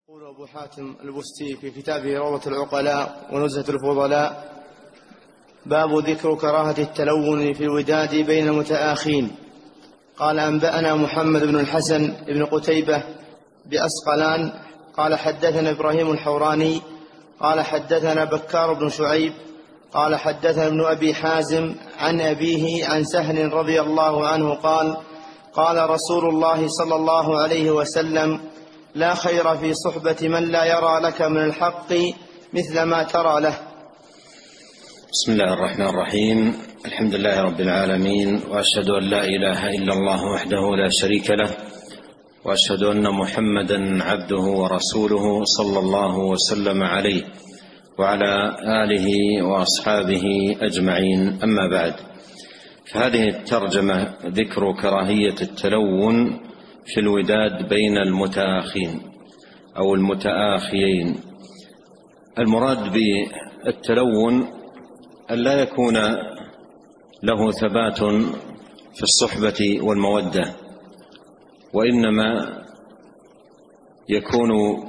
يقول أبو حاتم البستي في كتابه روضة العقلاء ونزهة الفضلاء: باب ذكر كراهة التلون في الوداد بين المتآخين. قال: أنبأنا محمد بن الحسن بن قتيبة بأسقلان قال: حدثنا إبراهيم الحوراني قال: حدثنا بكار بن شعيب قال: حدثنا ابن أبي حازم عن أبيه عن سهل رضي الله عنه قال: قال رسول الله صلى الله عليه وسلم: لا خير في صحبة من لا يرى لك من الحق مثل ما ترى له. بسم الله الرحمن الرحيم. الحمد لله رب العالمين، وأشهد أن لا إله إلا الله وحده لا شريك له، وأشهد أن محمدا عبده ورسوله صلى الله وسلم عليه وعلى آله وأصحابه أجمعين. أما بعد، فهذه الترجمة ذكر كراهية التلون في الوداد بين المتآخين أو المتآخيين. المراد بالتلون أن لا يكون له ثبات في الصحبة والمودة، وإنما يكون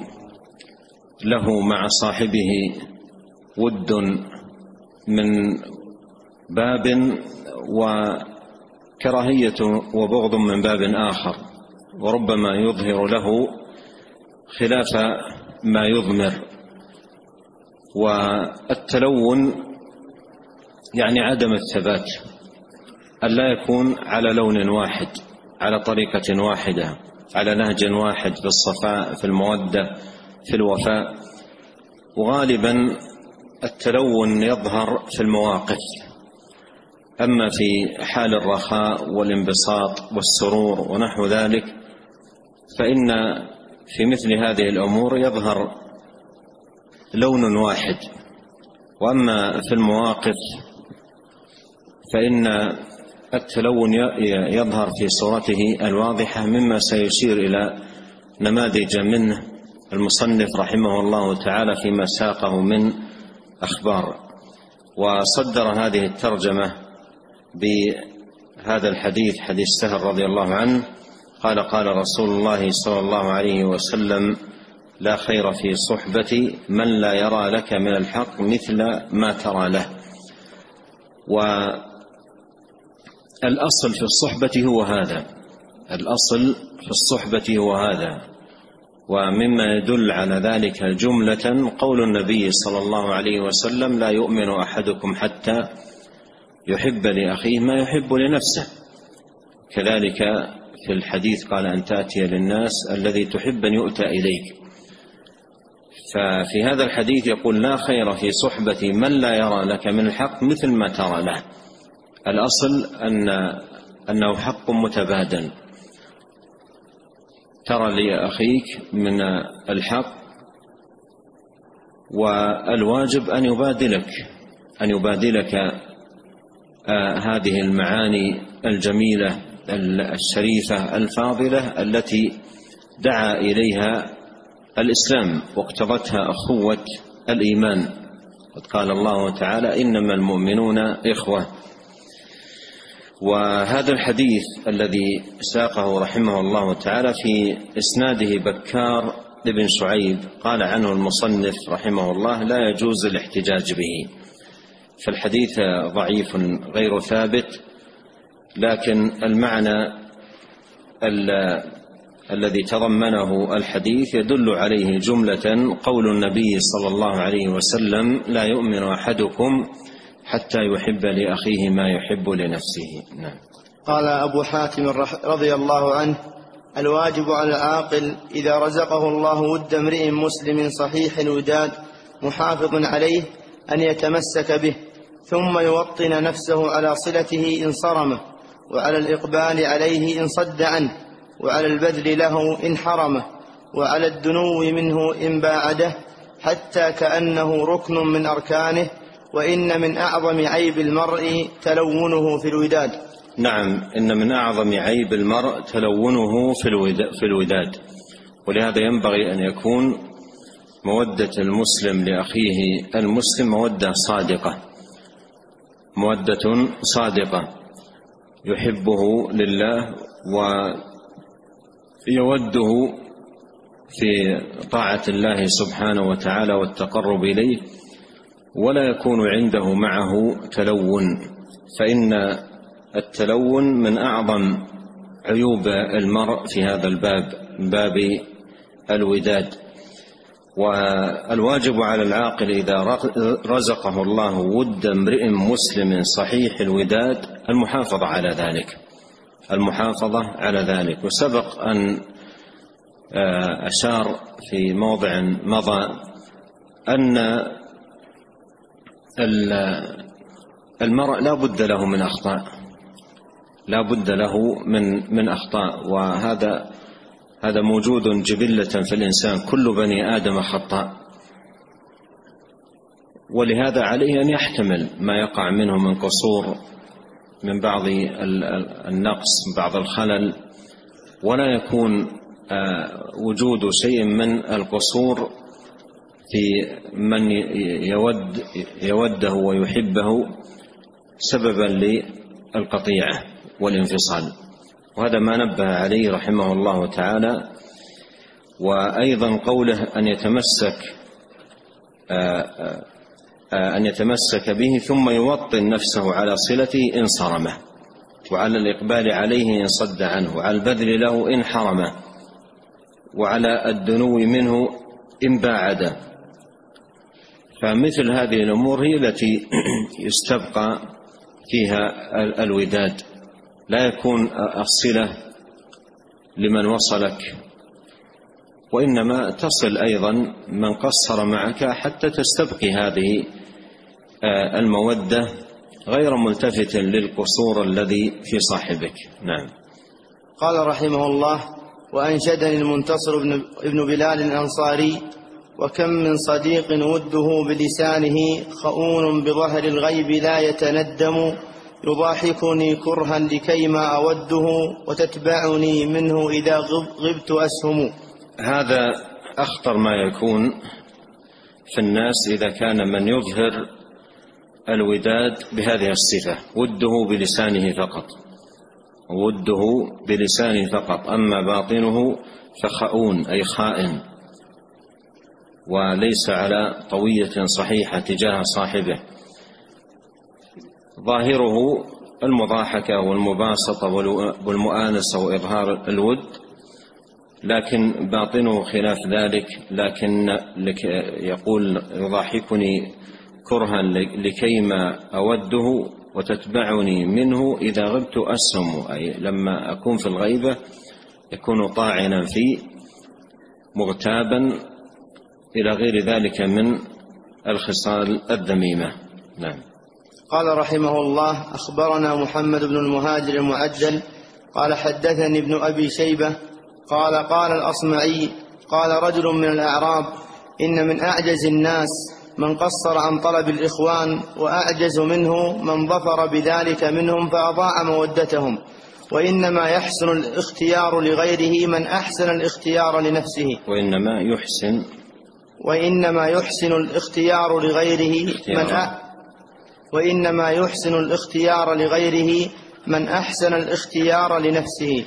له مع صاحبه ود من باب، وكراهية وبغض من باب آخر، وربما يظهر له خلاف ما يضمر. والتلون يعني عدم الثبات، أن لا يكون على لون واحد، على طريقة واحدة، على نهج واحد في الصفاء، في المودة، في الوفاء. وغالبا التلون يظهر في المواقف، أما في حال الرخاء والانبساط والسرور ونحو ذلك فإن في مثل هذه الأمور يظهر لون واحد. وأما في المواقف فإن التلون يظهر في صورته الواضحة، مما سيشير إلى نماذج منه المصنف رحمه الله تعالى فيما ساقه من أخبار. وصدر هذه الترجمة بهذا الحديث، حديث سهل رضي الله عنه قال: قال رسول الله صلى الله عليه وسلم: لا خير في صحبة من لا يرى لك من الحق مثل ما ترى له. والأصل في الصحبة هو هذا، الأصل في الصحبة هو هذا. ومما يدل على ذلك جملة قول النبي صلى الله عليه وسلم: لا يؤمن أحدكم حتى يحب لأخيه ما يحب لنفسه. كذلك في الحديث قال: أن تأتي للناس الذي تحب أن يؤتى إليك. ففي هذا الحديث يقول: لا خير في صحبة من لا يرى لك من الحق مثل ما ترى له. الأصل أنه حق متبادل، ترى لأخيك من الحق، والواجب أن يبادلك هذه المعاني الجميلة الشريفة الفاضلة التي دعا إليها الإسلام واقتضتها أخوة الإيمان. قد قال الله تعالى: إنما المؤمنون إخوة. وهذا الحديث الذي ساقه رحمه الله تعالى في إسناده بكار بن شعيب قال عنه المصنف رحمه الله: لا يجوز الاحتجاج به. فالحديث ضعيف غير ثابت، لكن المعنى الذي تضمنه الحديث يدل عليه جملة قول النبي صلى الله عليه وسلم: لا يؤمن أحدكم حتى يحب لأخيه ما يحب لنفسه. نعم. قال أبو حاتم رضي الله عنه: الواجب على العاقل إذا رزقه الله ود امرئ مسلم صحيح الوداد محافظ عليه أن يتمسك به، ثم يوطن نفسه على صلته إن صرمه، وعلى الإقبال عليه إن صد عنه، وعلى البذل له إن حرمه، وعلى الدنو منه إن باعده، حتى كأنه ركن من أركانه. وإن من أعظم عيب المرء تلونه في الوداد. نعم، إن من أعظم عيب المرء تلونه في الوداد. ولهذا ينبغي أن يكون مودة المسلم لأخيه المسلم مودة صادقة، يحبه لله ويوده في طاعة الله سبحانه وتعالى والتقرب إليه، ولا يكون عنده معه تلون، فإن التلون من أعظم عيوب المرء في هذا الباب، باب الوداد. والواجب على العاقل إذا رزقه الله ود امرئ مسلم صحيح الوداد المحافظة على ذلك. وسبق أن أشار في موضع مضى أن المرء لا بد له من أخطاء، وهذا موجود جبلة في الإنسان، كل بني آدم خطاء، ولهذا عليه أن يحتمل ما يقع منه من قصور، من بعض النقص، من بعض الخلل، ولا يكون وجود شيء من القصور في من يوده ويحبه سببا للقطيعة والانفصال. وهذا ما نبه عليه رحمه الله تعالى. وأيضا قوله أن يتمسك به ثم يوطن نفسه على صلته إن صرمه، وعلى الإقبال عليه إن صد عنه، وعلى البذل له إن حرمه، وعلى الدنو منه إن باعده. فمثل هذه الأمور هي التي يستبقى فيها الوداد، لا يكون الصلة لمن وصلك، وإنما تصل أيضا من قصر معك حتى تستبقي هذه المودة، غير ملتفت للقصور الذي في صاحبك. نعم. قال رحمه الله: وأنشدني المنتصر ابن بلال الأنصاري: وكم من صديق وده بلسانه خؤون بظهر الغيب لا يتندم، يضاحكني كرها لكيما أوده وتتبعني منه إذا غبت أسهم. هذا أخطر ما يكون في الناس إذا كان من يظهر الوداد بهذه الصفة، وده بلسانه فقط، أما باطنه فخؤون أي خائن، وليس على طوية صحيحة تجاه صاحبه. ظاهره المضاحكة والمباسطة والمؤانسة وإظهار الود، لكن باطنه خلاف ذلك. لكن يقول: يضاحكني كرها لكيما أوده وتتبعني منه إذا غبت أسهم، أي لما أكون في الغيبة يكون طاعنا فيه مغتابا إلى غير ذلك من الخصال الذميمة. نعم. قال رحمه الله: أخبرنا محمد بن المهاجر المعجل قال حدثني ابن أبي شيبة قال الأصمعي: قال رجل من الأعراب: إن من أعجز الناس من قصر عن طلب الإخوان، وأعجز منه من ظفر بذلك منهم فأضاع مودتهم، وإنما يحسن الاختيار لغيره من أحسن الاختيار لنفسه. وإنما يحسن الاختيار لغيره من أحسن الاختيار لنفسه.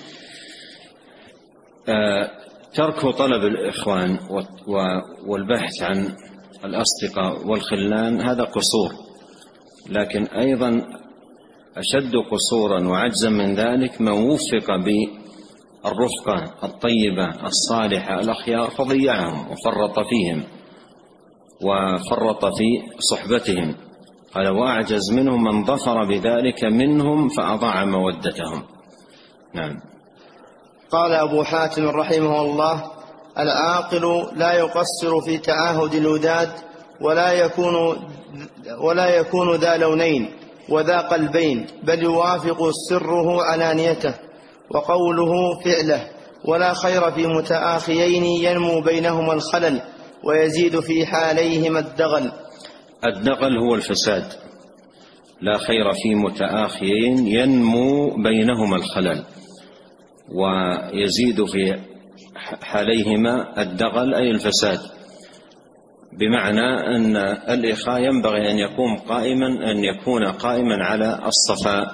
ترك طلب الإخوان والبحث عن الأصدقاء والخلان هذا قصور، لكن أيضا أشد قصورا وعجزا من ذلك من وفق بالرفقة الطيبة الصالحة الأخيار فضيعهم وفرط فيهم وفرط في صحبتهم. قال: وأعجز منهم من ظفر بذلك منهم فأضاع مودتهم. نعم. قال أبو حاتم رحمه الله: العاقل لا يقصر في تعاهد الوداد، ولا يكون ذا لونين وذا قلبين، بل يوافق سره علانيته وقوله فعله، ولا خير في متآخيين ينمو بينهما الخلل ويزيد في حاليهما الدغل. الدغل هو الفساد. لا خير في متآخيين ينمو بينهما الخلل ويزيد في حاليهما الدغل أي الفساد، بمعنى أن الإخاء ينبغي أن يكون قائما على الصفاء.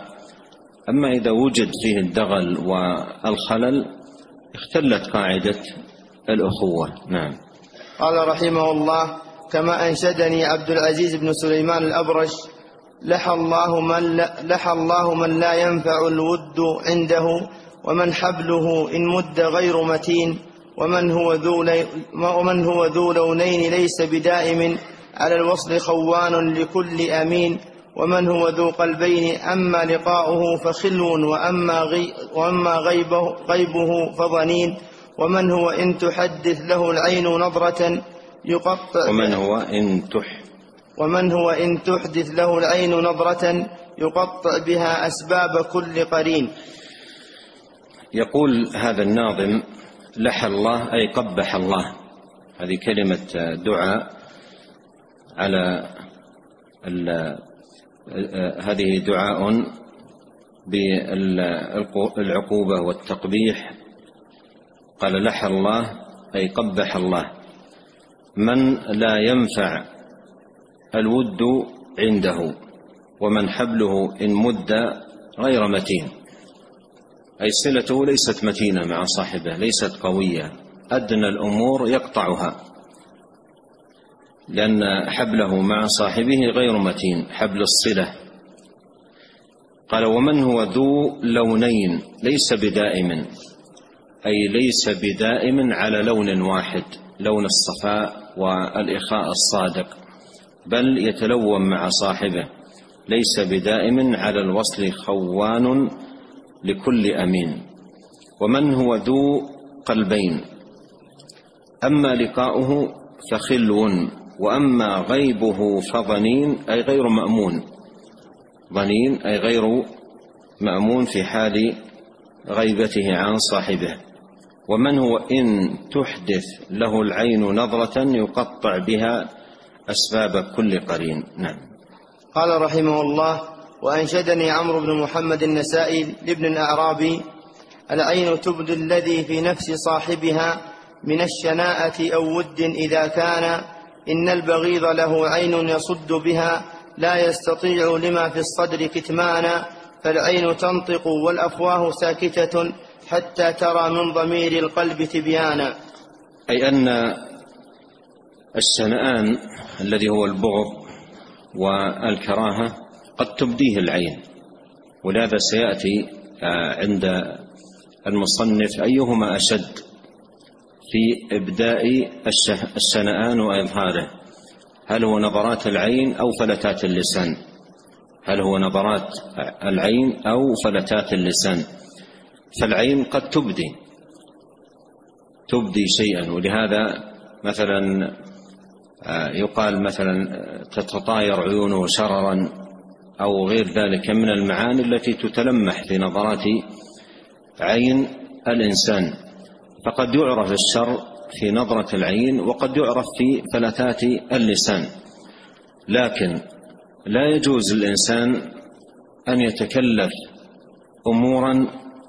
أما إذا وجد فيه الدغل والخلل اختلت قاعدة الأخوة. نعم. قال رحمه الله: كما أنشدني عبد العزيز بن سليمان الأبرش: لحى الله من لا ينفع الود عنده، ومن حبله إن مد غير متين، ومن هو ذو لونين ليس بدائم، على الوصل خوان لكل أمين، ومن هو ذو قلبين أما لقاؤه فخلو، وأما غيبه فظنين، ومن هو إن تحدث له العين نظرة يقطع ومن هو إن تحدث له العين نظرة يقطع بها أسباب كل قرين. يقول هذا الناظم: لحى الله أي قبح الله. هذه كلمة دعاء على هذه دعاء بالعقوبة والتقبيح. قال: لحى الله أي قبح الله من لا ينفع الود عنده، ومن حبله إن مد غير متين، أي صلته ليست متينة مع صاحبه، ليست قوية، أدنى الأمور يقطعها، لأن حبله مع صاحبه غير متين، حبل الصلة. قال: ومن هو ذو لونين ليس بدائم، أي ليس بدائم على لون واحد، لون الصفاء والإخاء الصادق، بل يتلون مع صاحبه، ليس بدائم على الوصل خوان لكل أمين. ومن هو ذو قلبين أما لقاؤه فخلو، وأما غيبه فظنين، أي غير مأمون، ظنين أي غير مأمون في حال غيبته عن صاحبه. ومن هو إن تحدث له العين نظرة يقطع بها أسباب كل قرين. نعم. قال رحمه الله: وأنشدني عمرو بن محمد النسائي لابن الأعرابي: العين تبدي الذي في نفس صاحبها من الشناءة أو ود إذا كان، إن البغيض له عين يصد بها، لا يستطيع لما في الصدر كتمانا، فالعين تنطق والأفواه ساكتة، حتى ترى من ضمير القلب تبيانا. أي أن الشنآن الذي هو البغض والكراهة قد تبديه العين، ولهذا سيأتي عند المصنف أيهما أشد في إبداء الشنآن وإظهاره، هل هو نظرات العين أو فلتات اللسان؟ هل هو نظرات العين أو فلتات اللسان؟ فالعين قد تبدي شيئا، ولهذا مثلا يقال مثلا تتطاير عيونه شررا أو غير ذلك من المعاني التي تتلمح في نظرات عين الإنسان. فقد يعرف الشر في نظرة العين، وقد يعرف في فلتات اللسان، لكن لا يجوز للإنسان أن يتكلف أمورا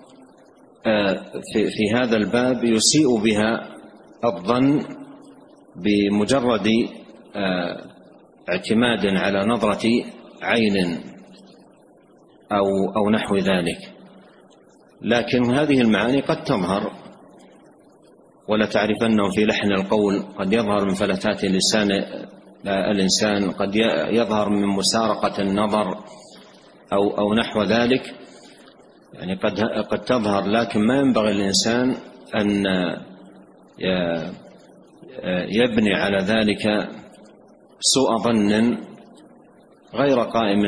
في هذا الباب يسيء بها الظن بمجرد اعتماد على نظرة عين أو نحو ذلك. لكن هذه المعاني قد تظهر، ولا تعرفنه في لحن القول، قد يظهر من فلتات لسان الإنسان، قد يظهر من مسارقة النظر أو نحو ذلك، يعني قد تظهر، لكن ما ينبغي الإنسان أن يبني على ذلك سوء ظن غير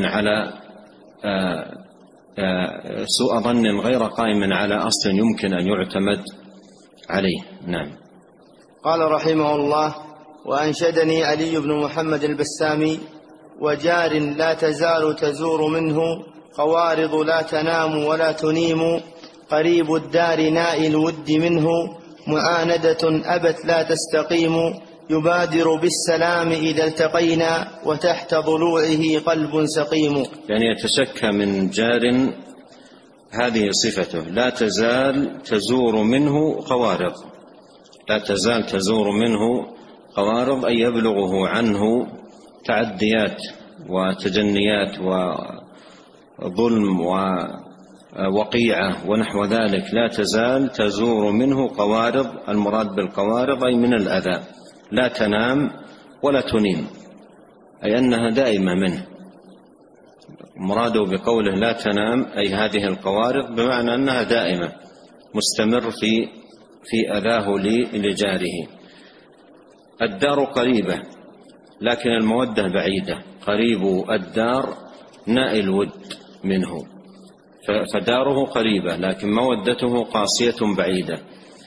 قائم على أصل يمكن أن يعتمد عليه. نعم. قال رحمه الله: وأنشدني علي بن محمد البسامي: وجار لا تزال تزور منه، قوارض لا تنام ولا تنيم، قريب الدار نائي الود منه، معاندة أبت لا تستقيم، يبادر بالسلام إذا التقينا، وتحت ضلوعه قلب سقيم. يعني يتشكى من جار، هذه صفته، لا تزال تزور منه قوارض، لا تزال تزور منه قوارض، أي يبلغه عنه تعديات وتجنيات وظلم وقيعة ونحو ذلك لا تزال تزور منه قوارض. المراد بالقوارض أي من الأذى، لا تنام ولا تنيم، أي أنها دائمة منه. مراده بقوله لا تنام أي هذه القوارض بمعنى أنها دائمة مستمر في أذاه لجاره. الدار قريبة لكن المودة بعيدة، قريب الدار نائل ود منه، فداره قريبة لكن مودته قاسية بعيدة.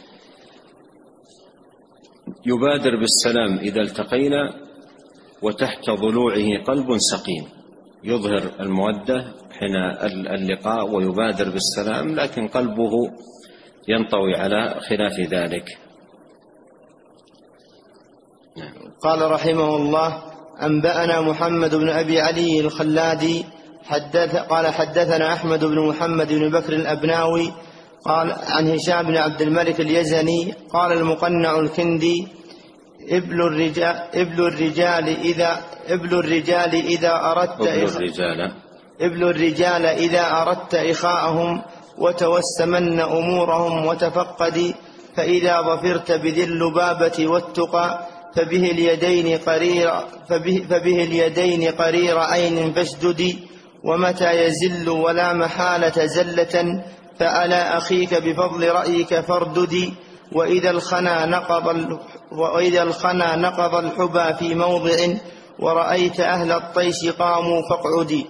يبادر بالسلام إذا التقينا وتحت ضلوعه قلب سقيم، يظهر المودة حين اللقاء ويبادر بالسلام لكن قلبه ينطوي على خلاف ذلك. قال رحمه الله: أنبأنا محمد بن أبي علي الخلادي قال حدثنا أحمد بن محمد بن بكر الأبناوي قال عن هشام بن عبد الملك اليزني قال المقنع الكندي: إبل الرجال إذا أردت إخاءهم وتوسمن أمورهم وتفقدي، فإذا ظفرت بذي اللبابة والتقى فبه اليدين قرير عين فاشددي، ومتى يزل ولا محالة زلة فألا أخيك بفضل رأيك فارددي، وإذا الخنا نقض الحبى في موضع ورأيت أهل الطيش قاموا فاقعدي.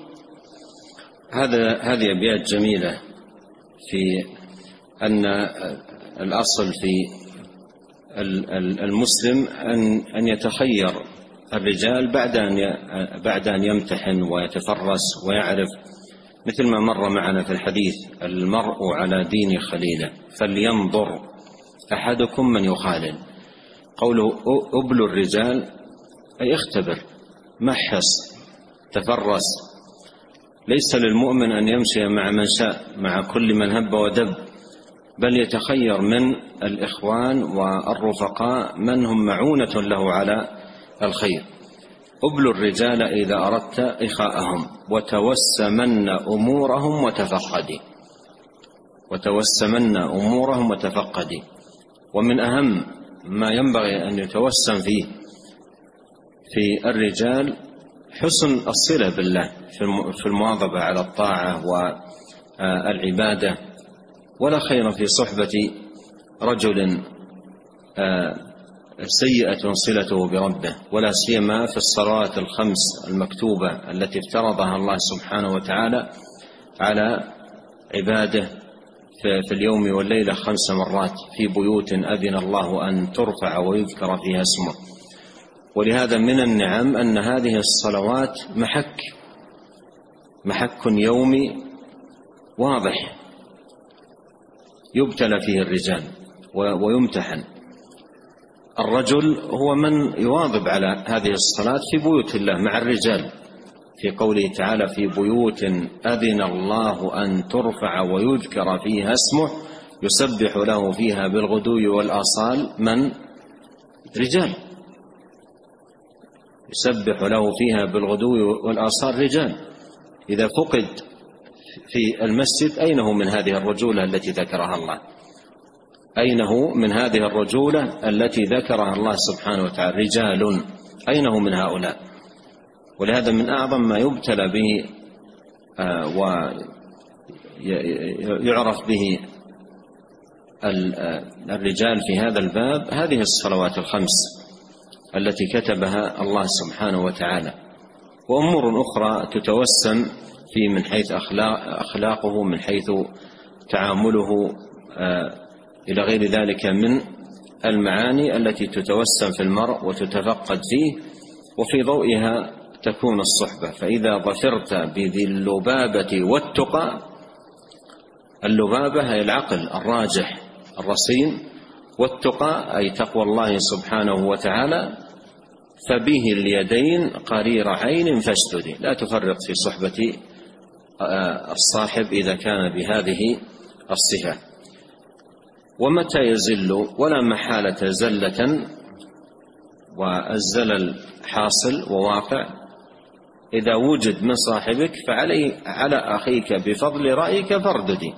هذه أبيات جميلة في أن الأصل في المسلم أن يتخير الرجال بعد أن يمتحن ويتفرس ويعرف، مثل ما مر معنا في الحديث: المرء على دين خليله فلينظر أحدكم من يخالل. قوله أبل الرجال أي اختبر، محص، تفرس. ليس للمؤمن أن يمشي مع من شاء، مع كل من هب ودب، بل يتخير من الإخوان والرفقاء من هم معونة له على الخير. أبل الرجال إذا أردت إخاءهم وتوسمن أمورهم وتفقدي. ومن أهم ما ينبغي أن يتوسم فيه في الرجال حسن الصلة بالله في المواظبة على الطاعة والعبادة. ولا خير في صحبة رجل سيئة صلته بربه، ولا سيما في الصلوات الخمس المكتوبة التي افترضها الله سبحانه وتعالى على عباده في اليوم والليلة 5 مرات في بيوت أذن الله أن ترفع ويذكر فيها اسمه. ولهذا من النعم أن هذه الصلوات محك يومي واضح يبتلى فيه الرجال ويمتحن. الرجل هو من يواظب على هذه الصلاة في بيوت الله مع الرجال، في قوله تعالى: في بيوت أذن الله أن ترفع ويذكر فيها اسمه يسبح له فيها بالغدو والآصال. من؟ رجال. يسبح له فيها بالغدو والآصال رجال. إذا فقد في المسجد أين هو من هذه الرجولة التي ذكرها الله؟ أين هو من هذه الرجولة التي ذكرها الله سبحانه وتعالى؟ رجال. أين هو من هؤلاء؟ ولهذا من أعظم ما يبتلى به ويعرف به الرجال في هذا الباب هذه الصلوات الخمس التي كتبها الله سبحانه وتعالى، وأمور أخرى تتوسم في من حيث أخلاقه، من حيث تعامله إلى غير ذلك من المعاني التي تتوسم في المرء وتتفقد فيه، وفي ضوئها تكون الصحبة. فإذا ظفرت بذي اللبابة والتقى، اللبابة هي العقل الراجح الرصين، والتقى أي تقوى الله سبحانه وتعالى، فبه اليدين قرير عين فاشددي. لا تفرط في صحبة الصاحب إذا كان بهذه الصفة. ومتى يزل ولا محالة زلة، والزلل حاصل وواقع، إذا وجد من صاحبك على أخيك بفضل رأيك فارددي،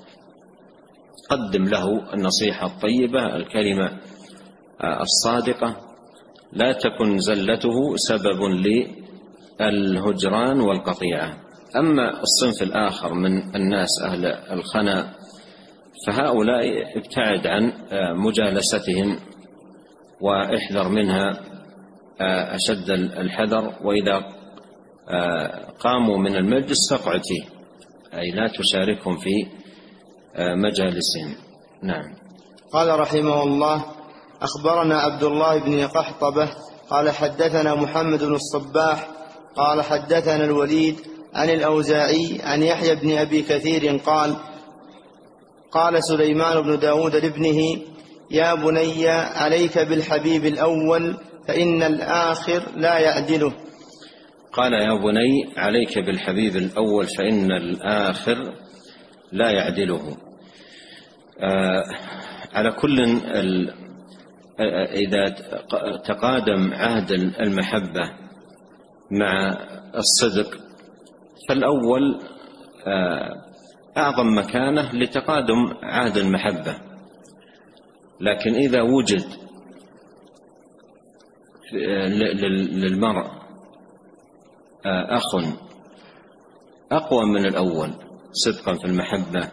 قدم له النصيحة الطيبة، الكلمة الصادقة، لا تكن زلته سبب للهجران والقطيعة. أما الصنف الآخر من الناس أهل الخنا فهؤلاء ابتعد عن مجالستهم واحذر منها أشد الحذر، وإذا قاموا من المجلس فاقعد فيه، أي لا تشاركهم في مجالسهم. نعم. قال رحمه الله: أخبرنا عبد الله بن قحطبة قال حدثنا محمد بن الصباح قال حدثنا الوليد عن الأوزاعي عن يحيى بن أبي كثير قال: قال سليمان بن داود لابنه: يا بني عليك بالحبيب الأول فإن الآخر لا يعدله. قال: يا بني عليك بالحبيب الأول فإن الآخر لا يعدله. على كل إذا تقادم عهد المحبة مع الصدق فالأول أعظم مكانة لتقادم عهد المحبة، لكن إذا وجد للمرء أخ أقوى من الأول صدقا في المحبة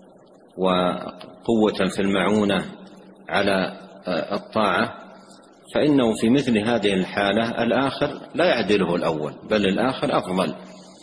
وقوة في المعونة على الطاعة، فإنه في مثل هذه الحالة الآخر لا يعدله الأول، بل الآخر أفضل.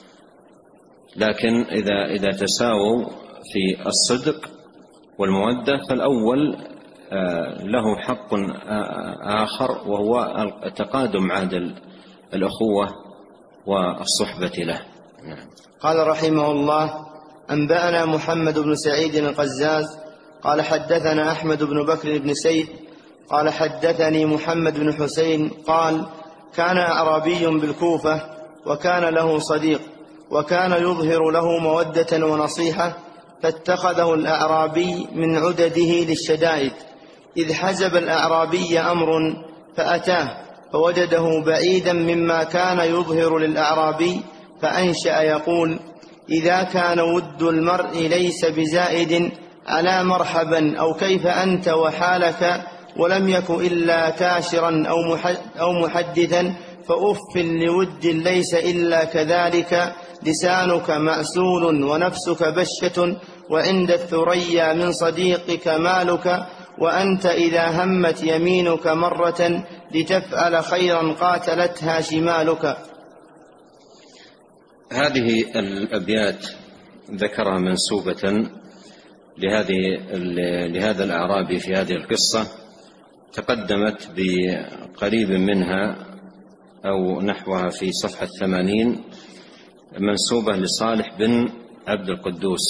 لكن إذا تساووا في الصدق والمودة فالأول له حق آخر، وهو تقادم عهد الأخوة والصحبة له. قال رحمه الله: أنبأنا محمد بن سعيد القزاز قال حدثنا أحمد بن بكر بن سيد قال حدثني محمد بن حسين قال: كان أعرابي بالكوفة وكان له صديق وكان يظهر له مودة ونصيحة، فاتخذه الأعرابي من عدده للشدائد، إذ حزب الأعرابي أمر فأتاه فوجده بعيدا مما كان يظهر للأعرابي، فأنشأ يقول: إذا كان ود المرء ليس بزائد على مرحبا أو كيف أنت وحالك، ولم يك إلا كاشرا أو محدثا، فأف لود ليس إلا كذلك، لسانك مأسول ونفسك بشة، وعند الثريا من صديقك مالك، وأنت إذا همت يمينك مرة لتفعل خيرا قاتلتها شمالك. هذه الأبيات ذكرها منسوبة لهذا الأعرابي في هذه القصة، تقدمت بقريب منها أو نحوها في صفحة 80، منسوبة لصالح بن عبد القدوس.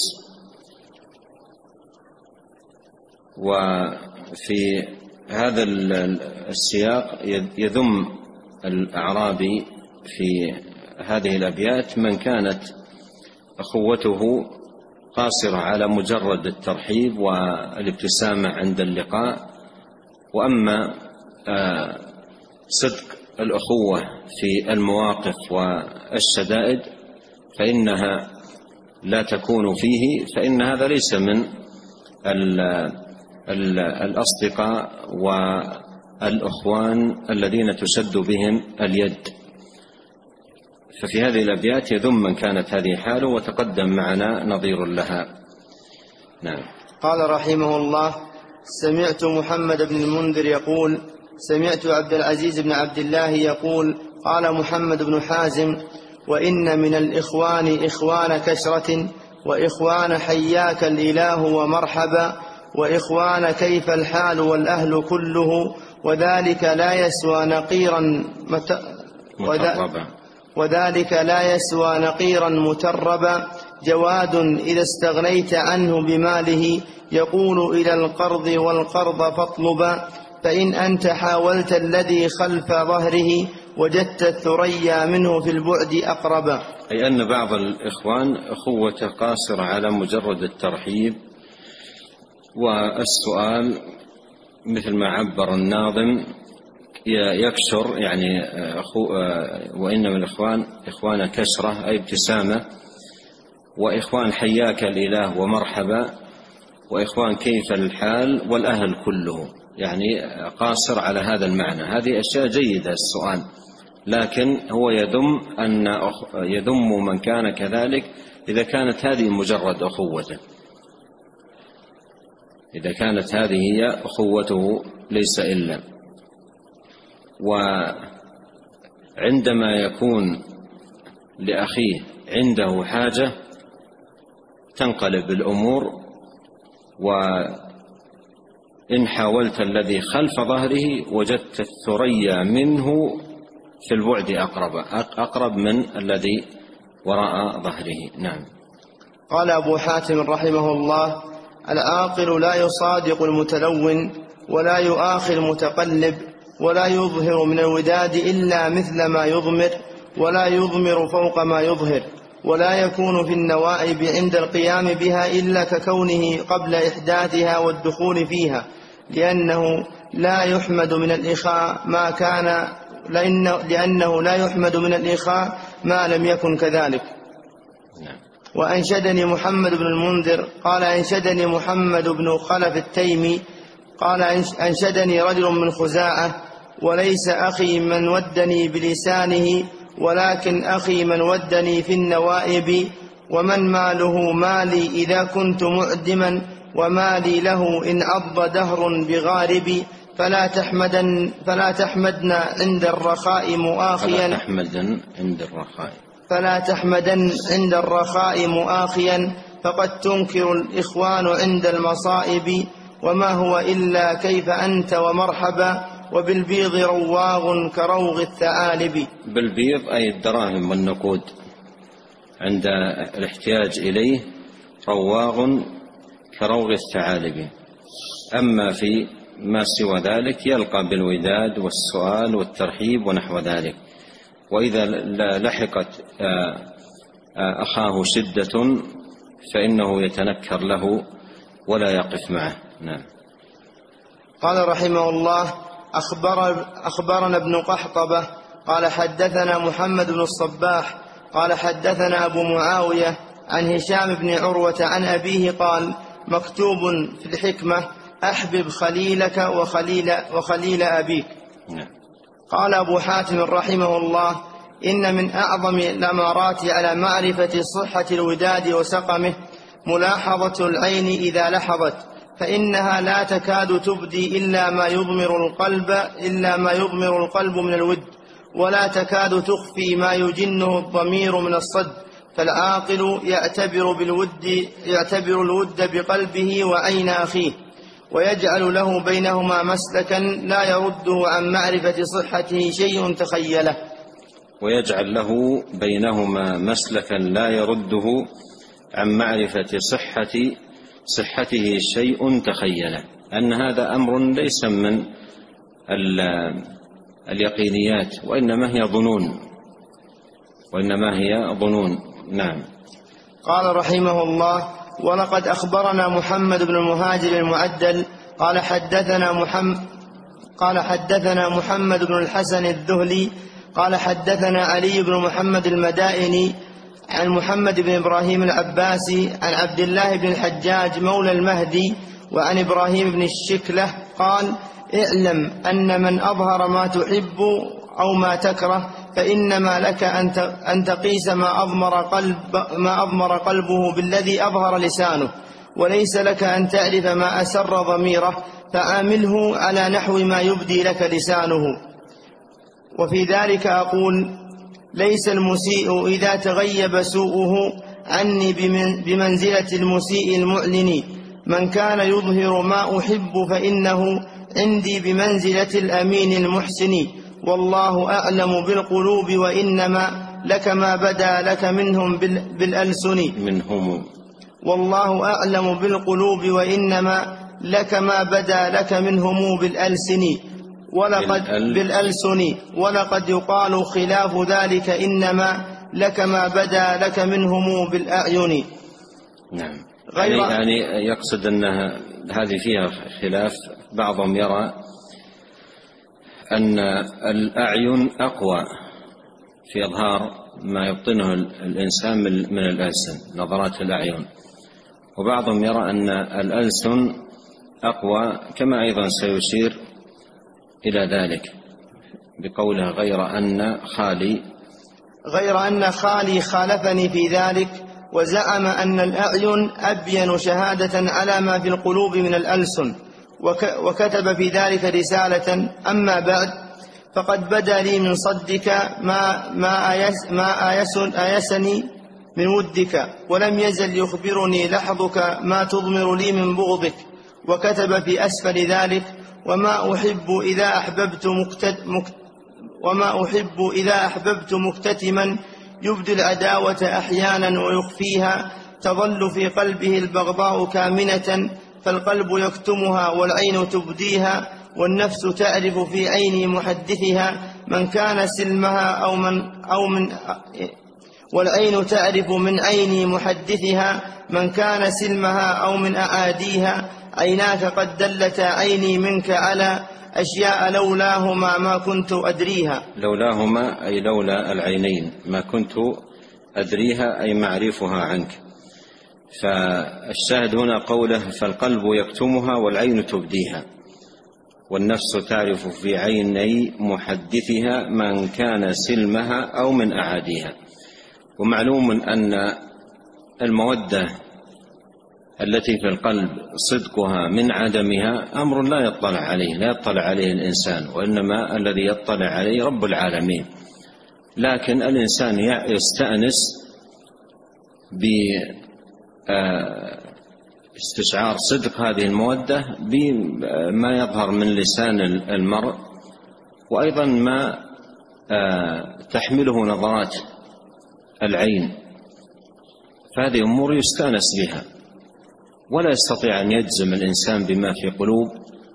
وفي هذا السياق يذم الأعرابي في هذه الأبيات من كانت أخوته قاصرة على مجرد الترحيب والابتسامة عند اللقاء، وأما صدق الأخوة في المواقف والشدائد فإنها لا تكون فيه، فإن هذا ليس من الأصدقاء والأخوان الذين تشد بهم اليد. ففي هذه الأبيات يذم من كانت هذه حاله، وتقدم معنا نظير لها. نعم. قال رحمه الله: سمعت محمد بن المنذر يقول: سمعت عبد العزيز بن عبد الله يقول: قال محمد بن حازم: وإن من الإخوان إخوان كشرة، وإخوان حياك الإله ومرحبا، وإخوان كيف الحال والأهل كله، وذلك لا يسوى نقيرا وذلك لا يسوى نقيرا متربا، جواد إذا استغنيت عنه بماله، يقول إلى القرض والقرض فاطلبا، فإن أنت حاولت الذي خلف ظهره، وجدت الثريا منه في البعد أقربا. أي أن بعض الإخوان أخوة قاصرة على مجرد الترحيب والسؤال، مثل ما عبر الناظم: يكسر يعني وإنما الإخوان إخوان كسرة أي ابتسامة، وإخوان حياك الإله ومرحبا، وإخوان كيف الحال والأهل كله، يعني قاصر على هذا المعنى. هذه أشياء جيدة السؤال، لكن هو يذم من كان كذلك إذا كانت هذه مجرد أخوته، إذا كانت هذه هي أخوته ليس إلا. وعندما يكون لأخيه عنده حاجة تنقلب الأمور، وإن حاولت الذي خلف ظهره وجدت الثريا منه في البعد أقرب من الذي وراء ظهره. نعم. قال أبو حاتم رحمه الله: العاقل لا يصادق المتلون ولا يؤاخي المتقلب ولا يظهر من الوداد إلا مثل ما يضمر ولا يضمر فوق ما يظهر، ولا يكون في النوائب عند القيام بها إلا ككونه قبل إحداثها والدخول فيها، لأنه لا يحمد من الإخاء ما لم يكن كذلك. وأنشدني محمد بن المنذر قال: أنشدني محمد بن خلف التيمي قال: أنشدني رجل من خزاعة: وليس أخي من ودني بلسانه ولكن أخي من ودني في النوائب، ومن ماله مالي إذا كنت معدما ومالي له إن عض دهر بغارب، فلا تحمدن عند الرخاء مؤاخيا فقد تنكر الإخوان عند المصائب، وما هو إلا كيف أنت ومرحبا، وبالبيض رواغ كروغ الثعالب. بالبيض أي الدراهم والنقود عند الاحتياج إليه، رواغ كروغ الثعالب. أما في ما سوى ذلك يلقى بالوداد والسؤال والترحيب ونحو ذلك. وإذا لحقت أخاه شدة فإنه يتنكر له ولا يقف معه. نعم. قال رحمه الله: أخبرنا ابن قحطبة قال حدثنا محمد بن الصباح قال حدثنا أبو معاوية عن هشام بن عروة عن أبيه قال: مكتوب في الحكمة: أحبب خليلك وخليل أبيك. قال أبو حاتم رحمه الله: إن من أعظم الأمارات على معرفة صحة الوداد وسقمه ملاحظة العين إذا لحظت، فإنها لا تكاد تبدي إلا ما يضمر القلب من الود، ولا تكاد تخفي ما يجنه الضمير من الصد. فالعاقل يعتبر الود بقلبه وعين أخيه، ويجعل له بينهما مسلكا لا يرده عن معرفة صحته شيء تخيله. ويجعل له بينهما مسلكا لا يرده عن معرفة صحته شيء تخيله، أن هذا أمر ليس من اليقينيات، وإنما هي ظنون. نعم. قال رحمه الله: ولقد أخبرنا محمد بن المهاجر المعدل قال حدثنا محمد بن الحسن الذهلي قال حدثنا علي بن محمد المدائني عن محمد بن إبراهيم العباسي عن عبد الله بن الحجاج مولى المهدي وعن إبراهيم بن الشكلة قال: اعلم أن من أظهر ما تحب أو ما تكره فإنما لك أن تقيس ما أضمر قلبه بالذي أظهر لسانه، وليس لك أن تعرف ما أسر ضميره، فعامله على نحو ما يبدي لك لسانه. وفي ذلك أقول: ليس المسيء إذا تغيب سوءه عني بمنزلة المسيء المعلن، من كان يظهر ما أحب فإنه عندي بمنزلة الأمين المحسن، والله أعلم بالقلوب وإنما لك ما بدا لك منهم بالألسن. والله أعلم بالقلوب وإنما لك ما بدا لك منهم بالألسن، ولقد يقال خلاف ذلك إنما لك ما بدا لك منهم بالأعين. نعم. يعني يقصد أن هذه فيها خلاف، بعضهم يرى أن الأعين أقوى في إظهار ما يبطنه الإنسان من الألسن، نظرات الأعين، وبعضهم يرى أن الألسن أقوى، كما أيضا سيشير إلى ذلك بقوله غير أن خالي خالفني في ذلك، وزعم أن الأعين أبين شهادة على ما في القلوب من الألسن، وكتب في ذلك رسالة. أما بعد، فقد بدا لي من صدك ما آيسني من ودك، ولم يزل يخبرني لحظك ما تضمر لي من بغضك. وكتب في أسفل ذلك: وما أحب إذا أحببت مكتتما يبدي العداوة أحيانا ويخفيها، تظل في قلبه البغضاء كامنة، فالقلب يكتمها والعين تبديها، والنفس تعرف في عين محدثها من كان سلمها والعين تعرف من عين محدثها من كان سلمها أو من أعاديها. عيناك قد دلتا عيني منك على أشياء لولاهما ما كنت أدريها. لولاهما أي لولا العينين ما كنت أدريها، أي معرفها عنك. فالشاهد هنا قوله: فالقلب يكتمها والعين تبديها، والنفس تعرف في عيني محدثها من كان سلمها أو من أعاديها. ومعلوم أن المودة التي في القلب صدقها من عدمها أمر لا يطلع عليه الإنسان، وإنما الذي يطلع عليه رب العالمين. لكن الإنسان يستأنس باستشعار صدق هذه المودة بما يظهر من لسان المرء، وأيضا ما تحمله نظرات العين، فهذه أمور يستأنس بها. ولا يستطيع أن يجزم الإنسان بما في قلوب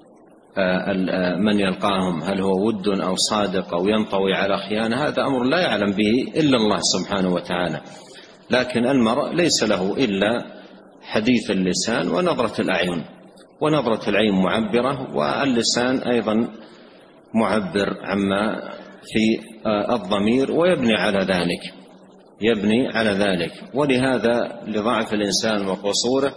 من يلقاهم، هل هو ود أو صادق أو ينطوي على خيانة، هذا أمر لا يعلم به إلا الله سبحانه وتعالى. لكن المرء ليس له إلا حديث اللسان ونظرة الأعين، ونظرة العين معبرة، واللسان أيضا معبر عما في الضمير، ويبني على ذلك. ولهذا لضعف الإنسان وقصوره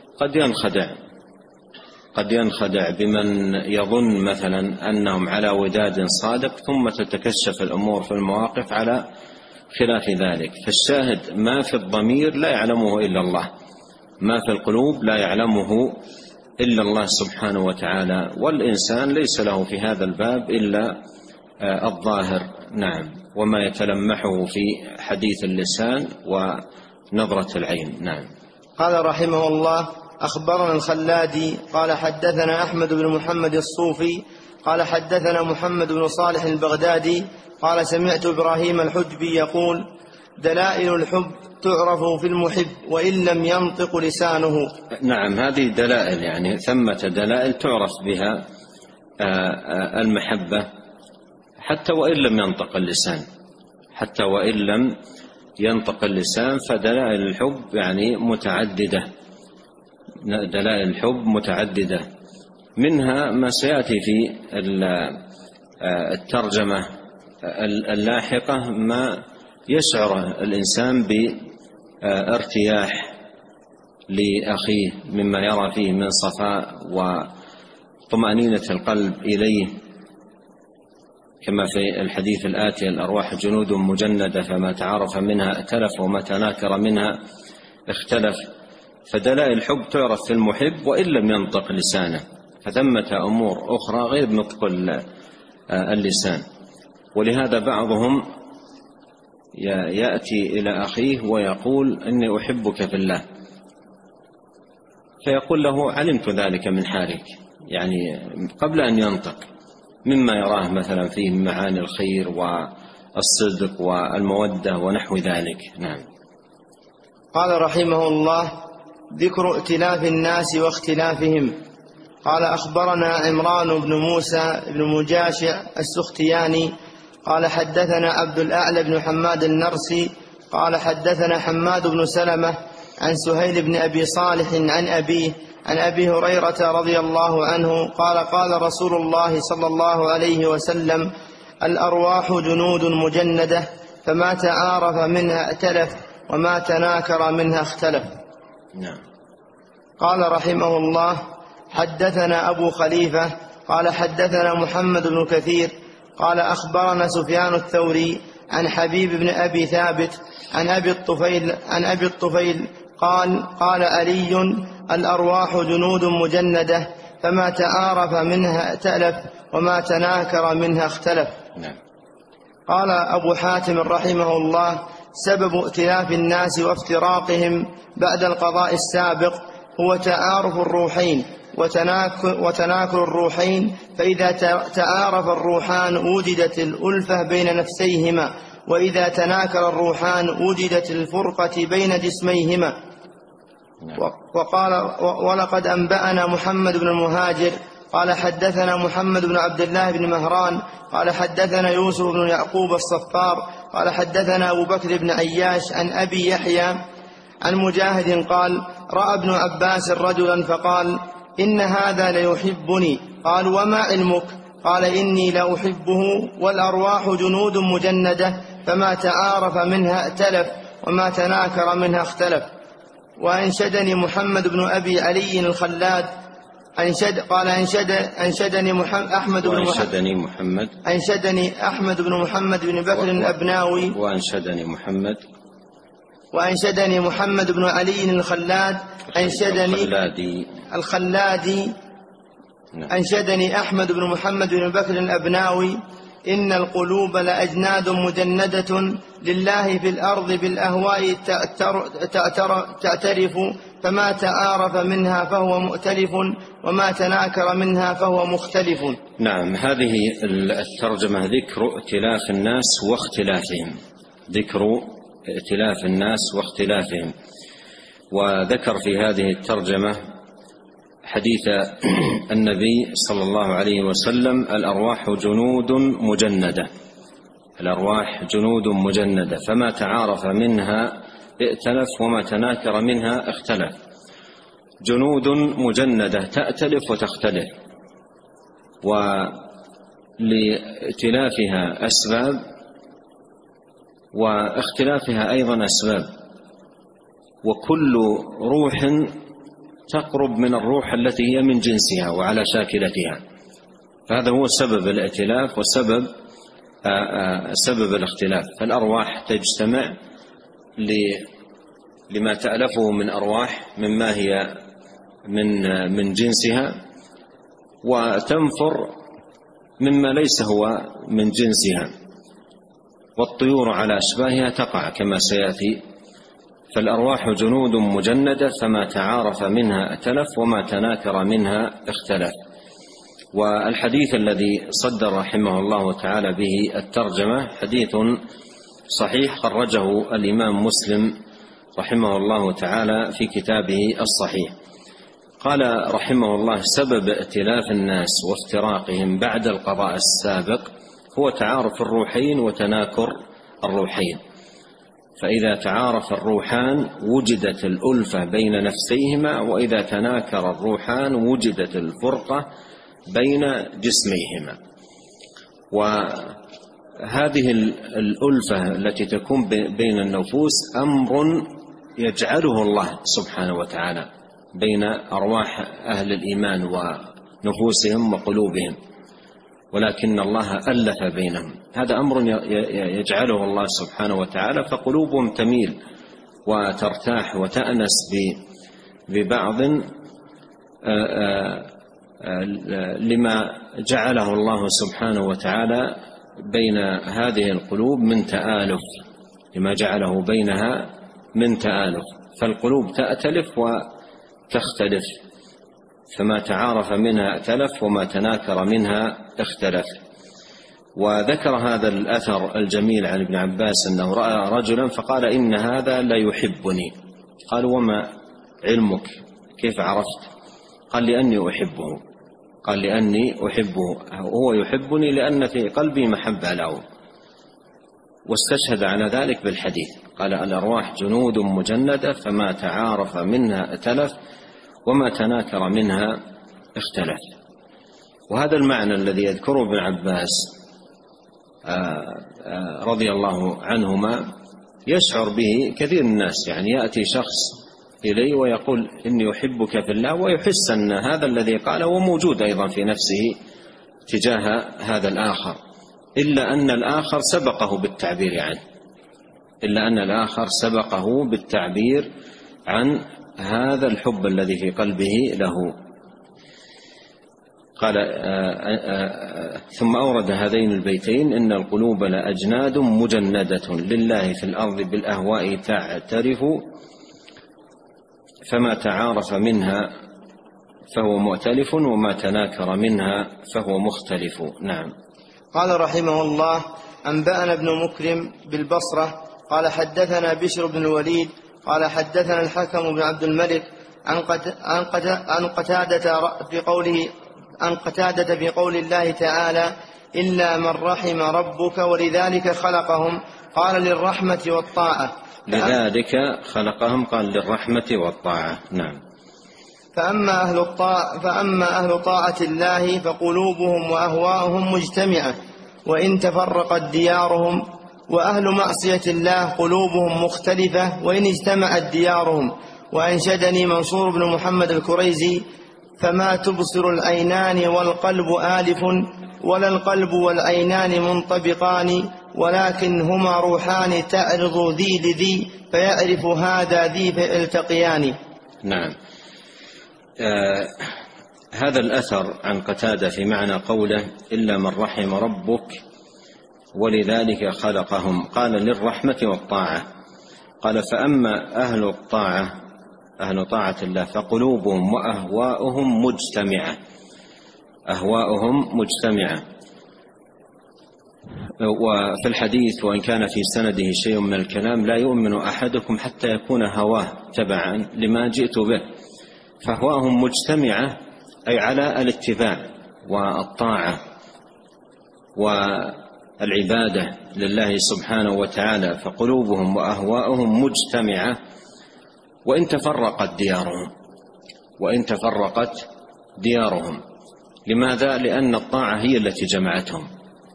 قد ينخدع بمن يظن مثلا أنهم على وداد صادق، ثم تتكشف الأمور في المواقف على خلاف ذلك. فالشاهد ما في الضمير لا يعلمه إلا الله، ما في القلوب لا يعلمه إلا الله سبحانه وتعالى، والإنسان ليس له في هذا الباب إلا الظاهر، نعم، وما يتلمحه في حديث اللسان ونظرة العين. نعم. قال رحمه الله: أخبرنا الخلادي قال حدثنا أحمد بن محمد الصوفي قال حدثنا محمد بن صالح البغدادي قال سمعت إبراهيم الحجبي يقول: دلائل الحب تعرف في المحب وإن لم ينطق لسانه. نعم، هذه دلائل، يعني ثمة دلائل تعرف بها المحبة حتى وإن لم ينطق اللسان، فدلائل الحب يعني متعددة، دلائل الحب متعددة، منها ما سيأتي في الترجمة اللاحقة ما يشعر الإنسان بارتياح لأخيه مما يرى فيه من صفاء وطمأنينة القلب إليه، كما في الحديث الآتي: الأرواح جنود مجندة فما تعارف منها ائتلف وما تناكر منها اختلف. فدلائل الحب تعرف في المحب وإن لم ينطق لسانه، فثمة أمور أخرى غير نطق اللسان. ولهذا بعضهم يأتي إلى أخيه ويقول: إني أحبك في الله، فيقول له: علمت ذلك من حالك، يعني قبل أن ينطق، مما يراه مثلا فيه معاني الخير والصدق والمودة ونحو ذلك. نعم. قال رحمه الله: ذكر ائتلاف الناس واختلافهم. قال أخبرنا عمران بن موسى بن مجاشع السختياني قال حدثنا عبد الأعلى بن حماد النرسي قال حدثنا حماد بن سلمة عن سهيل بن أبي صالح عن أبيه عن أبي هريرة رضي الله عنه قال قال رسول الله صلى الله عليه وسلم: الأرواح جنود مجندة، فما تعارف منها ائتلف، وما تناكر منها اختلف. نعم. قال رحمه الله: حدثنا أبو خليفة قال حدثنا محمد بن كثير قال أخبرنا سفيان الثوري عن حبيب بن أبي ثابت عن أبي الطفيل قال قال علي: الأرواح جنود مجندة، فما تعارف منها ائتلف، وما تناكر منها اختلف. نعم. قال أبو حاتم رحمه الله: سبب ائتلاف الناس وافتراقهم بعد القضاء السابق هو تعارف الروحين وتناكر الروحين، فإذا تعارف الروحان وجدت الألفة بين نفسيهما، وإذا تناكر الروحان وجدت الفرقة بين جسميهما. وقال: ولقد أنبأنا محمد بن المهاجر قال حدثنا محمد بن عبد الله بن مهران قال حدثنا يوسف بن يعقوب الصفار قال حدثنا أبو بكر بن عياش عن أبي يحيى عن مجاهد قال: رأى ابن عباس رجلا فقال: إن هذا ليحبني. قال: وما علمك؟ قال: إني لأحبه، والأرواح جنود مجندة، فما تعارف منها ائتلف، وما تناكر منها اختلف. وأنشدني محمد بن أبي علي الخلاد قال أنشدني أحمد بن محمد بن بكر الأبناوي وأنشدني محمد بن علي الخلاد أنشدني أحمد بن محمد بن بكر الأبناوي: إن القلوب لأجناد مجندة لله في الأرض بالأهواء تعترف، فما تعارف منها فهو مؤتلف، وما تناكر منها فهو مختلف. نعم. هذه الترجمة ذكر ائتلاف الناس واختلافهم. وذكر في هذه الترجمة حديث النبي صلى الله عليه وسلم: الأرواح جنود مجندة، فما تعارف منها ائتلف، وما تناكر منها اختلف. جنود مجندة تأتلف وتختلف، ولائتلافها أسباب، واختلافها أيضا أسباب، وكل روح تقرب من الروح التي هي من جنسها وعلى شاكلتها، فهذا هو سبب الائتلاف وسبب الاختلاف. فالأرواح تجتمع لما تألفه من أرواح مما هي من جنسها، وتنفر مما ليس هو من جنسها، والطيور على أشباهها تقع كما سيأتي. فالأرواح جنود مجندة، فما تعارف منها ائتلف، وما تناكر منها اختلف. والحديث الذي صدر رحمه الله تعالى به الترجمة حديث صحيح، خرجه الإمام مسلم رحمه الله تعالى في كتابه الصحيح. قال رحمه الله: سبب ائتلاف الناس وافتراقهم بعد القضاء السابق هو تعارف الروحين وتناكر الروحين، فإذا تعارف الروحان وجدت الألفة بين نفسيهما، وإذا تناكر الروحان وجدت الفرقة بين جسميهما. وهذه الألفة التي تكون بين النفوس أمر يجعله الله سبحانه وتعالى بين أرواح أهل الإيمان ونفوسهم وقلوبهم، ولكن الله ألف بينهم. هذا أمر يجعله الله سبحانه وتعالى، فقلوبهم تميل وترتاح وتأنس ببعض لما جعله الله سبحانه وتعالى بين هذه القلوب من تآلف، لما جعله بينها من تآلف. فالقلوب تأتلف وتختلف، فما تعارف منها ائتلف، وما تناكر منها اختلف. وذكر هذا الأثر الجميل عن ابن عباس أنه رأى رجلا فقال: إن هذا لا يحبني. قال: وما علمك؟ كيف عرفت؟ قال: لأني أحبه، هو يحبني لأن في قلبي محبة له. واستشهد على ذلك بالحديث، قال: الأرواح جنود مجندة، فما تعارف منها ائتلف، وما تناكر منها اختلف. وهذا المعنى الذي يذكره ابن عباس رضي الله عنهما يشعر به كثير من الناس، يعني يأتي شخص إليه ويقول إني أحبك في الله، ويحس أن هذا الذي قاله موجود أيضا في نفسه تجاه هذا الآخر، إلا أن الآخر سبقه بالتعبير عن هذا الحب الذي في قلبه له. قال ثم أورد هذين البيتين: إن القلوب لأجناد مجندة لله في الأرض بالأهواء تعترف، فما تعارف منها فهو مؤتلف، وما تناكر منها فهو مختلف. نعم. قال رحمه الله: أنبأنا ابن مكرم بالبصرة قال حدثنا بشر بن الوليد قال حدثنا الحكم بن عبد الملك عن قتادة في قول الله تعالى: إلا من رحم ربك ولذلك خلقهم، قال للرحمة والطاعة. لذلك خلقهم قال للرحمة والطاعة. نعم. فأما أهل طاعة الله فقلوبهم وأهواؤهم مجتمعة وإن تفرقت ديارهم، وأهل معصية الله قلوبهم مختلفة وإن اجتمعت ديارهم. وأنشدني منصور بن محمد الكريزي: فما تبصر العينان والقلب آلف، ولا القلب والعينان منطبقان، ولكن هما روحان تعرض ذي لذي، فيعرف هذا ذي فيلتقيان. نعم. هذا الأثر عن قتادة في معنى قوله: إلا من رحم ربك ولذلك خلقهم، قال للرحمة والطاعة. قال: فأما أهل الطاعة، أهل طاعة الله، فقلوبهم وأهواؤهم مجتمعة. وفي الحديث: وإن كان في سنده شيء من الكلام لا يؤمن أحدكم حتى يكون هواه تبعا لما جئت به. فأهواؤهم مجتمعة أي على الاتباع والطاعة والعبادة لله سبحانه وتعالى، فقلوبهم وأهواؤهم مجتمعة وإن تفرقت ديارهم. لماذا؟ لأن الطاعة هي التي جمعتهم،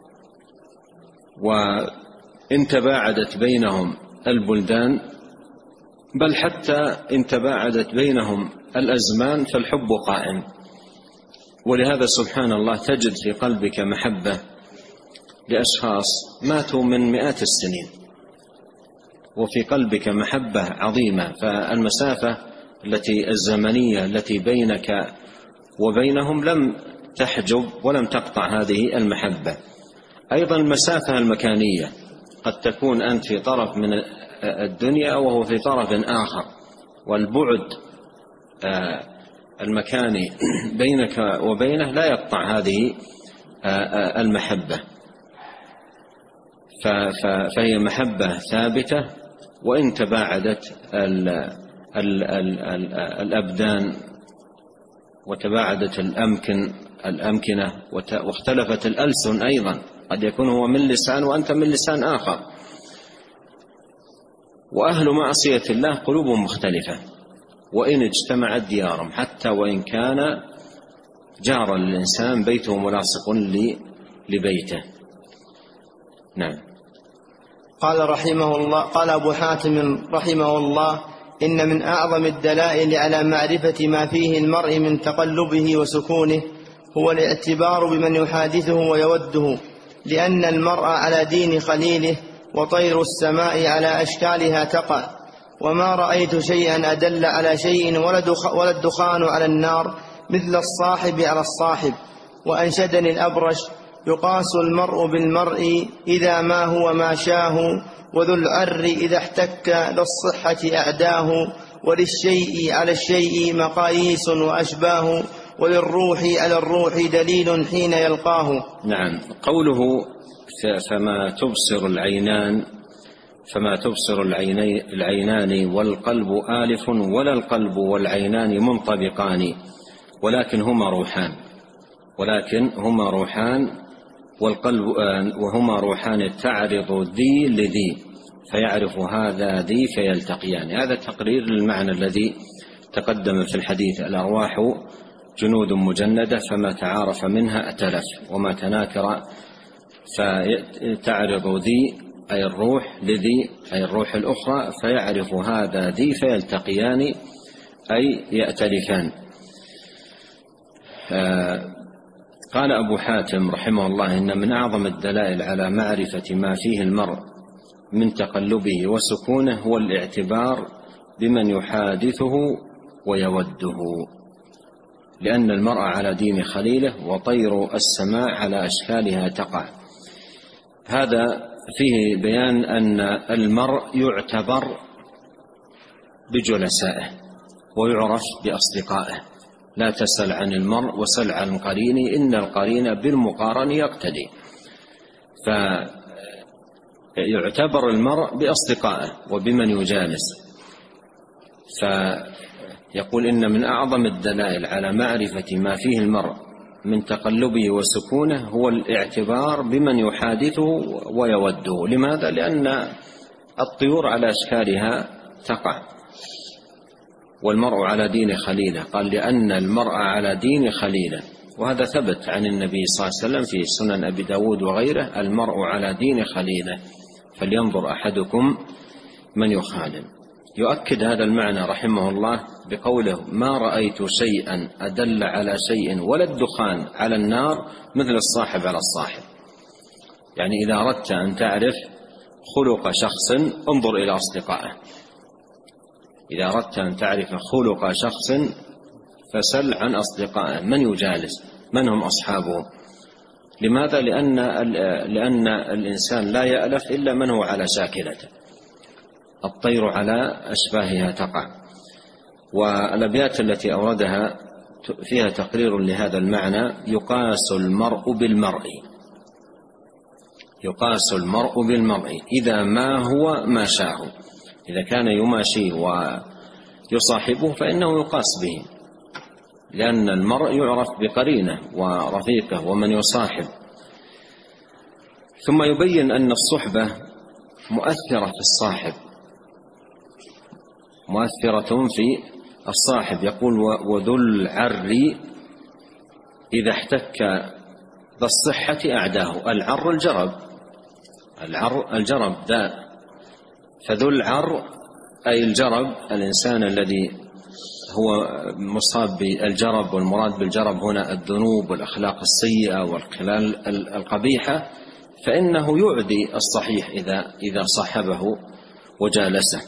وإن تباعدت بينهم البلدان، بل حتى إن تباعدت بينهم الأزمان، فالحب قائم. ولهذا سبحان الله تجد في قلبك محبة لأشخاص ماتوا من مئات السنين، وفي قلبك محبة عظيمة، فالمسافة الزمنية التي بينك وبينهم لم تحجب ولم تقطع هذه المحبة. أيضا المسافة المكانية، قد تكون أنت في طرف من الدنيا وهو في طرف آخر، والبعد المكاني بينك وبينه لا يقطع هذه المحبة، فهي محبة ثابتة وإن تباعدت الأبدان وتباعدت الأمكنة واختلفت الألسن أيضا، قد يكون هو من لسان وأنت من لسان آخر. وأهل معصية الله قلوبهم مختلفة وإن اجتمعت ديارهم، حتى وإن كان جار للإنسان بيته ملاصق لبيته. نعم. قال رحمه الله: قال أبو حاتم رحمه الله: إن من أعظم الدلائل على معرفة ما فيه المرء من تقلبه وسكونه هو الاعتبار بمن يحادثه ويوده، لأن المرء على دين خليله، وطير السماء على أشكالها تقع، وما رأيت شيئا أدل على شيء ولا الدخان على النار مثل الصاحب على الصاحب. وأنشدني الأبرش: يقاس المرء بالمرء إذا ما هو ما شاه، وذو العر إذا احتك للصحة أعداه، وللشيء على الشيء مقاييس وأشباه، وللروح على الروح دليل حين يلقاه. نعم. قوله فما تبصر العينان والقلب آلف، ولا القلب والعينان منطبقان، ولكن هما روحان والقلب وهما روحان تعرض ذي لذي، فيعرف هذا ذي فيلتقيان. هذا تقرير للمعنى الذي تقدم في الحديث: الأرواح جنود مجندة، فما تعارف منها ائتلف، وما تناكر فتعرض ذي أي الروح لذي أي الروح الأخرى، فيعرف هذا ذي فيلتقيان أي يأتلفان. قال أبو حاتم رحمه الله: إن من أعظم الدلائل على معرفة ما فيه المرء من تقلبه وسكونه هو الاعتبار بمن يحادثه ويوده، لأن المرء على دين خليله، وطير السماء على أشكالها تقع. هذا فيه بيان أن المرء يعتبر بجلسائه ويعرف بأصدقائه. لا تسل عن المرء وسل عن القرين، إن القرين بالمقارن يقتدي. فيعتبر المرء بأصدقائه وبمن يجالس. فيقول: إن من أعظم الدلائل على معرفة ما فيه المرء من تقلبه وسكونه هو الاعتبار بمن يحادثه ويوده. لماذا؟ لأن الطيور على أشكالها تقع، والمرء على دين خليله. قال: لأن المرء على دين خليله، وهذا ثبت عن النبي صلى الله عليه وسلم في سنن أبي داود وغيره: المرء على دين خليله فلينظر أحدكم من يخالل. يؤكد هذا المعنى رحمه الله بقوله: ما رأيت شيئا أدل على شيء ولا الدخان على النار مثل الصاحب على الصاحب. يعني إذا أردت أن تعرف خلق شخص انظر إلى أصدقائه. إذا أردت أن تعرف خلق شخص فسل عن أصدقائه، من يجالس، من هم أصحابه. لماذا؟ لأن الإنسان لا يألف إلا من هو على شاكلته. الطير على أشباهها تقع. والأبيات التي أوردها فيها تقرير لهذا المعنى: يقاس المرء بالمرء، يقاس المرء بالمرء إذا ما هو ما شاه. إذا كان يماشيه ويصاحبه فإنه يقاس به، لأن المرء يعرف بقرينه ورفيقه ومن يصاحب. ثم يبين أن الصحبة مؤثرة في الصاحب، مؤثرة في الصاحب. يقول: وذو العر إذا احتك ذا الصحة أعداه. العر الجرب، العر الجرب داء. فذو العر أي الجرب، الإنسان الذي هو مصاب بالجرب، والمراد بالجرب هنا الذنوب والأخلاق السيئة والخلال القبيحة، فإنه يعدي الصحيح إذا صاحبه وجالسه.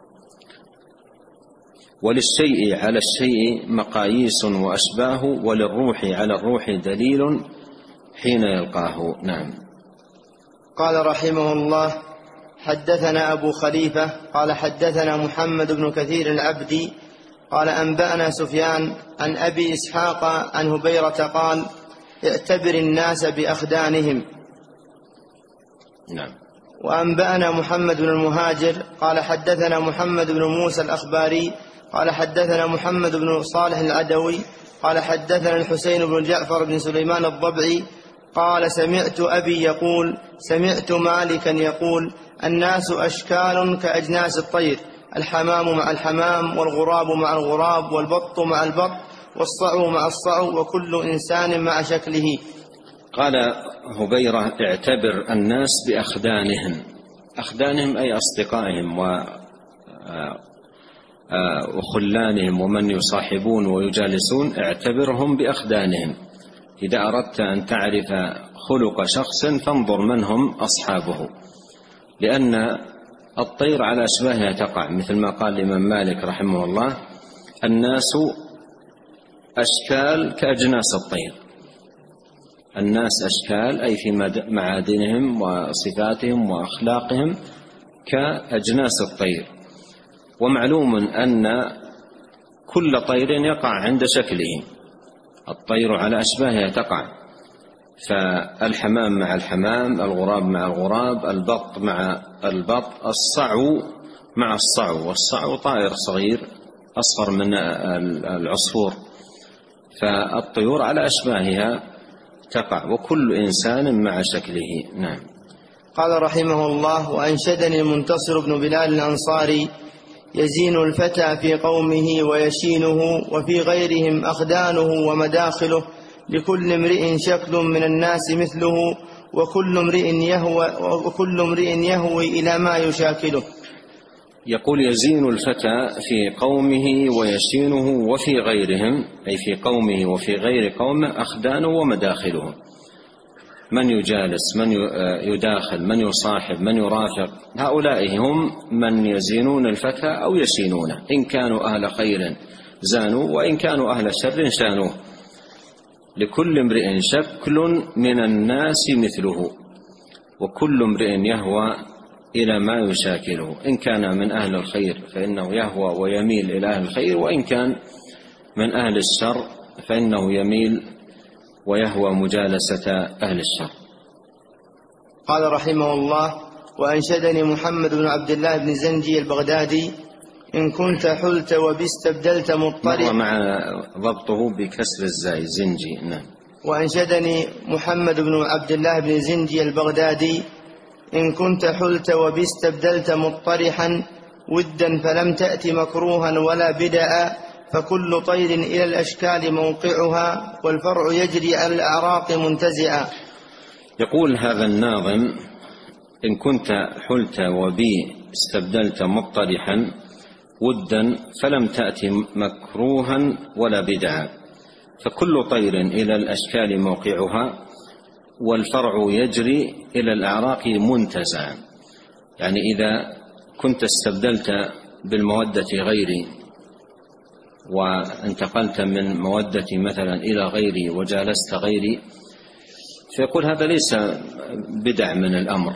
وللشيء على الشيء مقاييس وأشباه، وللروح على الروح دليل حين يلقاه. نعم. قال رحمه الله: حدثنا أبو خليفة قال حدثنا محمد بن كثير العبدي قال أنبأنا سفيان عن أبي إسحاق عن هبيرة قال: اعتبر الناس بأخدانهم. نعم. وأنبأنا محمد بن المهاجر قال حدثنا محمد بن موسى الأخباري قال حدثنا محمد بن صالح العدوي قال حدثنا الحسين بن جعفر بن سليمان الضبعي قال: سمعت أبي يقول: سمعت مالكا يقول: الناس أشكال كأجناس الطير، الحمام مع الحمام، والغراب مع الغراب، والبط مع البط، والصعو مع الصعو، وكل إنسان مع شكله. قال هبيرة: اعتبر الناس بأخدانهم. أخدانهم أي أصدقائهم وخلانهم ومن يصاحبون ويجالسون، اعتبرهم بأخدانهم. إذا أردت أن تعرف خلق شخص فانظر من هم أصحابه، لأن الطير على أشباهها تقع، مثل ما قال الإمام مالك رحمه الله: الناس أشكال كأجناس الطير. الناس أشكال أي في معادنهم وصفاتهم وأخلاقهم كأجناس الطير. ومعلوم أن كل طير يقع عند شكله، الطير على أشباهها تقع، فالحمام مع الحمام، الغراب مع الغراب، البط مع البط، الصعو مع الصعو، والصعو طائر صغير أصغر من العصفور. فالطيور على أشباهها تقع، وكل إنسان مع شكله. نعم. قال رحمه الله: وأنشدني المنتصر بن بلال الأنصاري: يزين الفتى في قومه ويشينه، وفي غيرهم أخدانه ومداخله، لكل امرئ شكل من الناس مثله، وكل امرئ يهوي إلى ما يشاكله. يقول يزين الفتى في قومه ويشينه، وفي غيرهم أي في قومه وفي غير قومه أخدانه ومداخله، من يجالس، من يداخل، من يصاحب، من يرافق، هؤلاء هم من يزينون الفتى أو يشينونه، إن كانوا أهل خير زانوا، وإن كانوا أهل شر شانوه. لكل امرئ شكل من الناس مثله، وكل امرئ يهوى إلى ما يشاكله، إن كان من أهل الخير فإنه يهوى ويميل إلى أهل الخير، وإن كان من أهل الشر فإنه يميل ويهوى مجالسة أهل الشر. قال رحمه الله: وأنشدني محمد بن عبد الله بن زنجي البغدادي: إن كنت حلت وباستبدلت مضطربا، مع ضبطه بكسر الزاي زنجي. نعم. وأنشدني محمد بن عبد الله بن زنجي البغدادي: إن كنت حلت وباستبدلت مضطرحا ودا فلم تأت مكروها ولا بدعا، فكل طير إلى الأشكال موقعها، والفرع يجري على الأعراق منتزعا. يقول هذا الناظم: إن كنت حلت وبي استبدلت مضطرحا ودا فلم تأت مكروها ولا بدعا، فكل طير إلى الأشكال موقعها، والفرع يجري إلى الأعراق منتزعا. يعني إذا كنت استبدلت بالمودة غيري وانتقلت من مودتي مثلا إلى غيري وجالست غيري، فيقول هذا ليس بدع من الأمر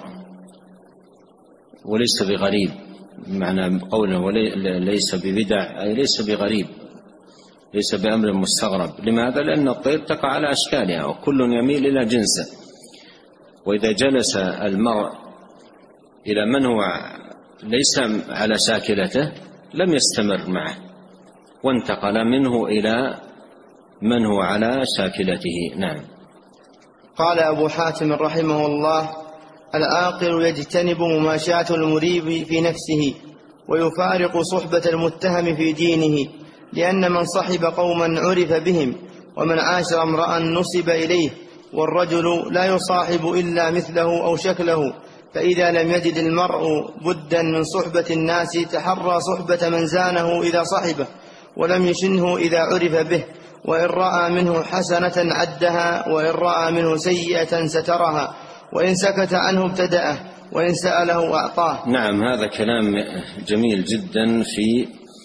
وليس بغريب. معنى قوله ليس ببدع أي ليس بغريب، ليس بأمر مستغرب. لماذا؟ لأن الطير تقع على أشكالها وكل يميل إلى جنسه، وإذا جلس المرء إلى من هو ليس على شاكلته لم يستمر معه، وانتقل منه إلى من هو على شاكلته. نعم. قال أبو حاتم رحمه الله: العاقل يجتنب مماشاة المريب في نفسه، ويفارق صحبة المتهم في دينه، لأن من صحب قوما عرف بهم، ومن عاشر امرأ نسب إليه، والرجل لا يصاحب إلا مثله أو شكله، فإذا لم يجد المرء بدا من صحبة الناس تحرى صحبة من زانه إذا صحبه، ولم يشنه إذا عرف به، وإن رأى منه حسنة عدها، وإن رأى منه سيئة سترها، وإن سكت عنه ابتدأه، وإن سأله أعطاه. نعم، هذا كلام جميل جدا في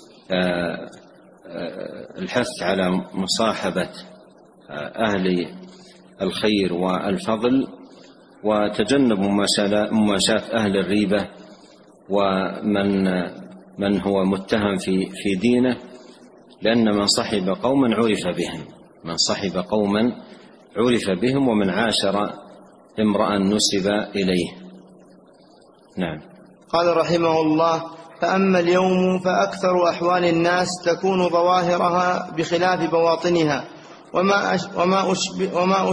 الحث على مصاحبة أهل الخير والفضل، وتجنب مماشاة أهل الريبة ومن هو متهم في دينه، لأن من صحب قوما عرف بهم، ومن عاشر امرأ نسب إليه. نعم. قال رحمه الله: فأما اليوم فأكثر أحوال الناس تكون ظواهرها بخلاف بواطنها، وما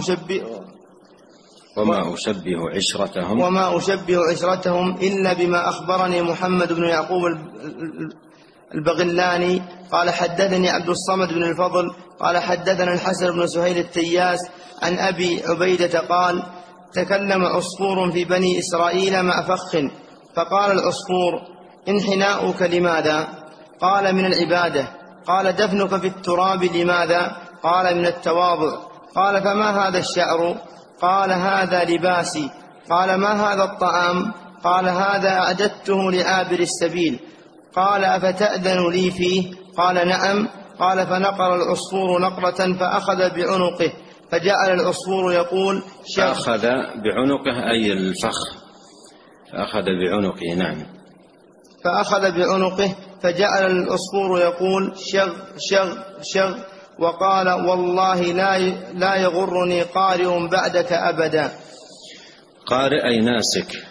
أشبه عشرتهم إلا بما أخبرني محمد بن يعقوب البغلاني قال: حدثني عبد الصمد بن الفضل قال: حدثنا الحسن بن سهيل التياس عن أبي عبيدة قال: تكلم عصفور في بني إسرائيل مع فخ، فقال العصفور: انحناؤك لماذا؟ قال: من العبادة. قال: دفنك في التراب لماذا؟ قال: من التواضع. قال: فما هذا الشعر؟ قال: هذا لباسي. قال: ما هذا الطعام؟ قال: هذا أعددته لعابر السبيل. قال: أفتأذن لي فيه؟ قال: نعم. قال: فنقر العصفور نقرة فأخذ بعنقه، فجعل العصفور يقول: أخذ بعنقه أي الفخ، فأخذ بعنقه. نعم. فأخذ بعنقه فجعل العصفور يقول: شغ شغ شغ، وقال: والله لا يغرني قارئ بعدك أبدا. قارئ أي ناسك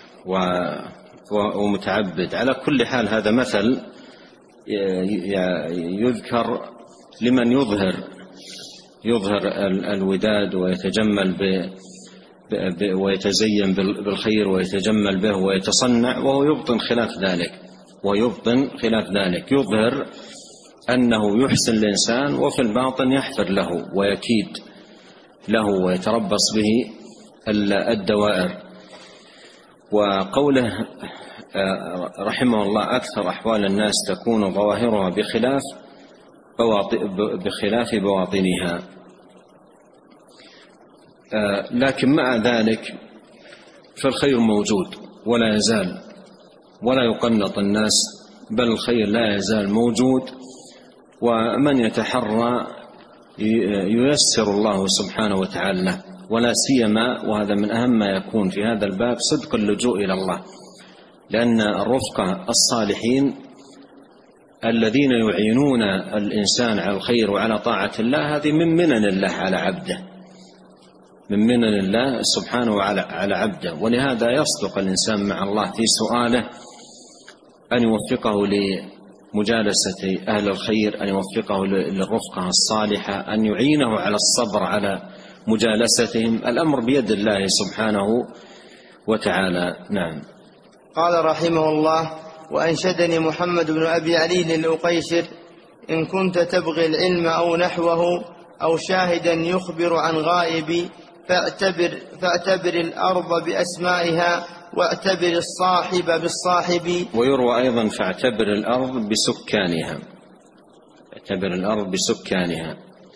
ومتعبد. على كل حال هذا مثل يذكر لمن يظهر الوداد ويتجمل ويتزين بالخير ويتجمل به ويتصنع، وهو يبطن خلاف ذلك، ويبطن خلاف ذلك، يظهر أنه يحسن الإنسان وفي الباطن يحفر له ويكيد له ويتربص به الدوائر. وقوله رحمه الله أكثر أحوال الناس تكون ظواهرها بخلاف بواطنها، لكن مع ذلك فالخير موجود ولا يزال، ولا يقنط الناس، بل الخير لا يزال موجود، ومن يتحرى ييسر الله سبحانه وتعالى له، ولا سيما وهذا من أهم ما يكون في هذا الباب صدق اللجوء إلى الله، لأن الرفقة الصالحين الذين يعينون الإنسان على الخير وعلى طاعة الله هذه من منن الله على عبده، من منن الله سبحانه على عبده. ولهذا يصدق الإنسان مع الله في سؤاله أن يوفقه لمجالسة أهل الخير، أن يوفقه للرفقة الصالحة، أن يعينه على الصبر على مجالستهم. الأمر بيد الله سبحانه وتعالى. نعم. قال رحمه الله: وأنشدني محمد بن أبي علي للأقيشر: إن كنت تبغي العلم أو نحوه أو شاهدا يخبر عن غائب فاعتبر الأرض بأسمائها واعتبر الصاحب بالصاحب. ويروى أيضا: فاعتبر الأرض بسكانها، اعتبر الأرض بسكانها،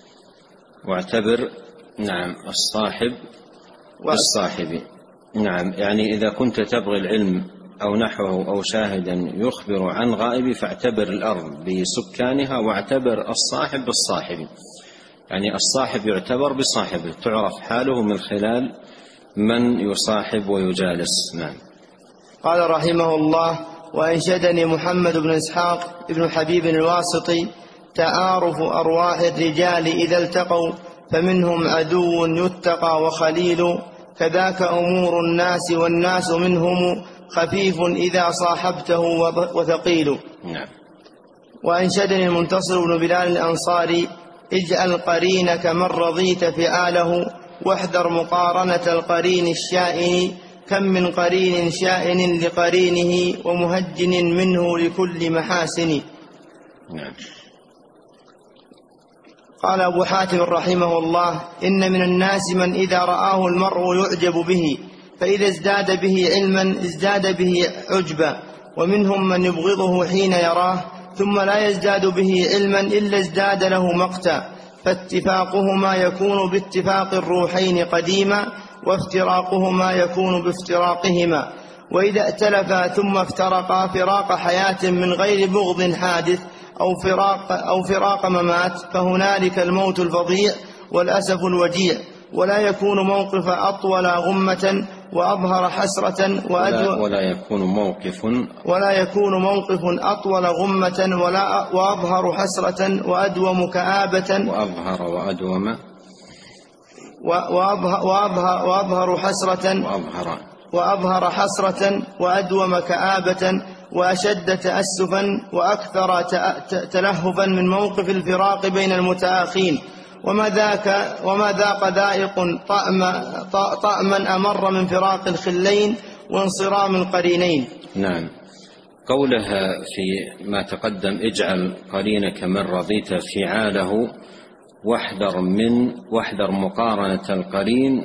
واعتبر نعم الصاحب بالصاحب. نعم، يعني إذا كنت تبغي العلم أو نحوه أو شاهدا يخبر عن غائب فاعتبر الأرض بسكانها واعتبر الصاحب بالصاحب، يعني الصاحب يعتبر بصاحبه، تعرف حاله من خلال من يصاحب ويجالس. نعم. قال رحمه الله: وأنشدني محمد بن إسحاق بن حبيب الواسطي: تعارف أرواح الرجال إذا التقوا فمنهم عدو يتقى وخليل، كذاك أمور الناس والناس منهم خفيف إذا صاحبته وثقيل. نعم. وأنشدني المنتصر بن بلال الأنصاري: اجعل قرينك من رضيت فعاله واحذر مقارنة القرين الشائن، كم من قرين شائن لقرينه ومهجن منه لكل محاسن. نعم. قال أبو حاتم رحمه الله: إن من الناس من إذا رآه المرء يعجب به، فإذا ازداد به علما ازداد به عجبا، ومنهم من يبغضه حين يراه ثم لا يزداد به علما إلا ازداد له مقتا، فاتفاقهما يكون باتفاق الروحين قديما، وافتراقهما يكون بافتراقهما، وإذا ائتلفا ثم افترقا فراق حياة من غير بغض حادث أو فراق ممات، فهنالك الموت الفظيع والأسف الوجيع، ولا يكون موقف أطول غمة وأظهر حسرة ولا يكون موقف أطول غمة وأظهر حسرة وأدوم كآبة وأظهر حسرة وأدوم كآبة وأشد تأسفا وأكثر تلهفا من موقف الفراق بين المتآخين، وما ذاق ذائق طعما أمر من فراق الخلين وانصرام القرينين. نعم. قولها في ما تقدم: اجعل قرينك من رضيت فعاله واحذر مقارنة القرين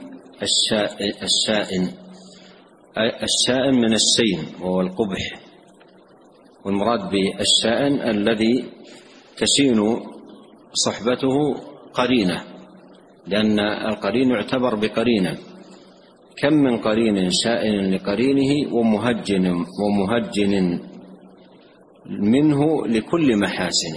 الشائن من الشين وهو القبح، والمراد بالشائن الذي تشين صحبته قرينة، لأن القرين يعتبر بقرينة. كم من قرين شائن لقرينه ومهجن منه لكل محاسن،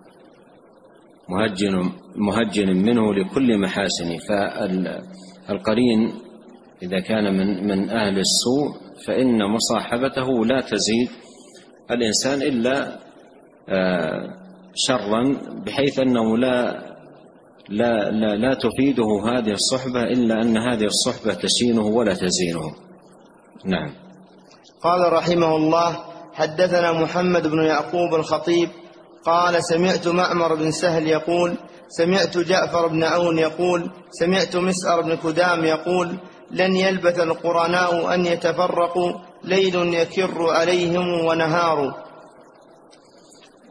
مهجن منه لكل محاسن. فالقرين إذا كان من أهل السوء فإن مصاحبته لا تزيد الإنسان إلا شرا، بحيث أنه لا تفيده هذه الصحبة إلا أن هذه الصحبة تشينه ولا تزينه. نعم. قال رحمه الله: حدثنا محمد بن يعقوب الخطيب قال: سمعت معمر بن سهل يقول: سمعت جعفر بن عون يقول: سمعت مسعر بن كدام يقول: لن يلبث القرناء أن يتفرقوا، ليل يكر عليهم ونهار.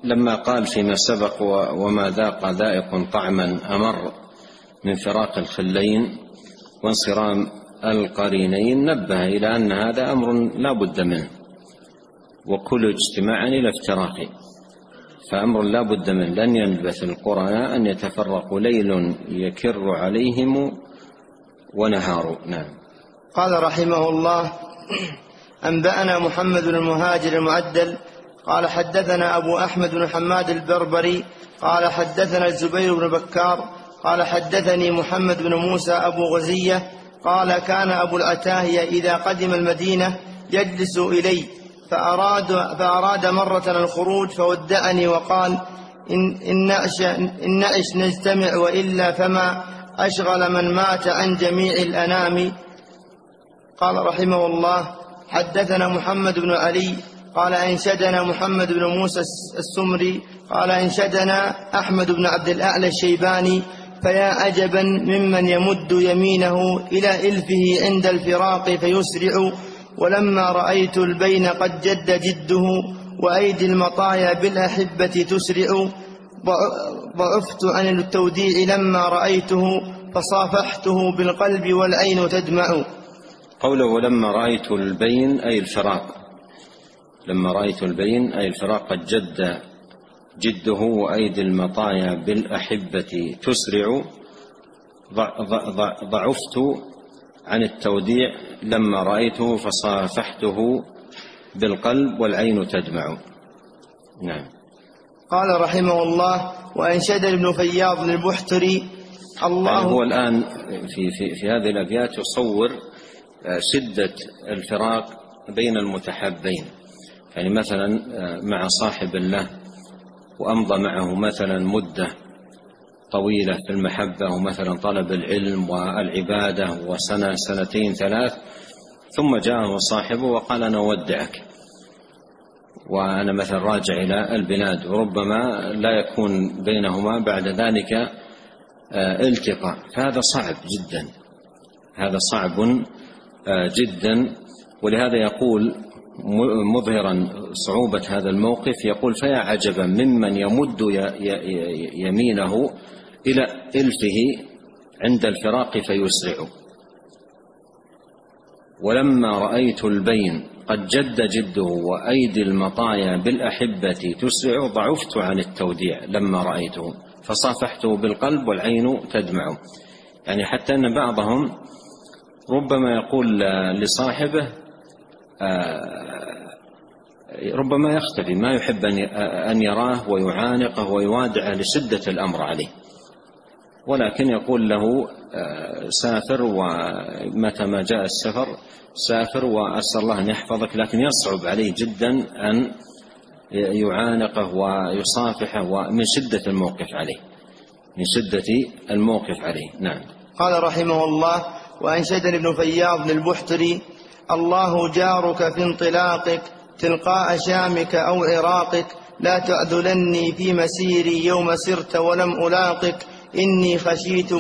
لما قال فيما سبق وما ذاق ذائق طعما أمر من فراق الخلين وانصرام القرينين، نبه إلى أن هذا أمر لا بد منه، وكل اجتماع إلى افتراق، فأمر لا بد منه. لن يلبث القرناء أن يتفرقوا، ليل يكر عليهم ونهار. نعم. قال رحمه الله: أنبأنا محمد بن المهاجر المعدل قال حدثنا أبو أحمد بن حماد البربري قال حدثنا الزبير بن بكار قال حدثني محمد بن موسى أبو غزية قال كان أبو العتاهية إذا قدم المدينة يجلس إلي، فأراد مرة الخروج فودعني وقال: إن نعش نجتمع، وإلا فما أشغل من مات عن جميع الأنام. قال رحمه الله: حدثنا محمد بن علي قال أنشدنا محمد بن موسى السمري قال أنشدنا أحمد بن عبد الأعلى الشيباني: فيا عجبا ممن يمد يمينه إلى إلفه عند الفراق فيسرع، ولما رأيت البين قد جد جده وأيدي المطايا بالأحبة تسرع، ضعفت عن التوديع لما رأيته فصافحته بالقلب والعين تدمع. قوله لما رأيت البين أي الفراق، لما رأيت البين أي الفراق قد جد جده وأيدي المطايا بالأحبة تسرع، ضعفت عن التوديع لما رأيته فصافحته بالقلب والعين تدمع. نعم. قال رحمه الله: وأنشد ابن فياض البحتري الله. يعني هو الآن في هذه الأبيات يصور شدة الفراق بين المتحابين، يعني مثلا مع صاحب الله وأمضى معه مثلا مدة طويلة في المحبة ومثلا طلب العلم والعبادة وسنة سنتين ثلاث، ثم جاءه صاحبه وقال أنا أودعك وأنا مثلا راجع إلى البلاد، وربما لا يكون بينهما بعد ذلك التقاء، فهذا صعب جدا، هذا صعب جدا. ولهذا يقول مظهرا صعوبة هذا الموقف، يقول: فيا عجبا ممن يمد يمينه إلى إلفه عند الفراق فيسرع، ولما رأيت البين قد جد جده وأيدي المطايا بالأحبة تسرع، ضعفت عن التوديع لما رأيته فصافحته بالقلب والعين تدمع. يعني حتى أن بعضهم ربما يقول لصاحبه ربما يختفي، ما يحب أن يراه ويعانقه ويوادعه لشدة الأمر عليه، ولكن يقول له سافر، ومتى ما جاء السفر سافر وأسأل الله أن يحفظك، لكن يصعب عليه جدا أن يعانقه ويصافحه ومن شدة الموقف عليه، من شدة الموقف عليه. نعم. قال رحمه الله: وأنشدني ابن فياض البحتري الله جارك في انطلاقك تلقاء شامك أو عراقك، لا تعذلني في مسيري يوم سرت ولم ألاقك، إني خشيت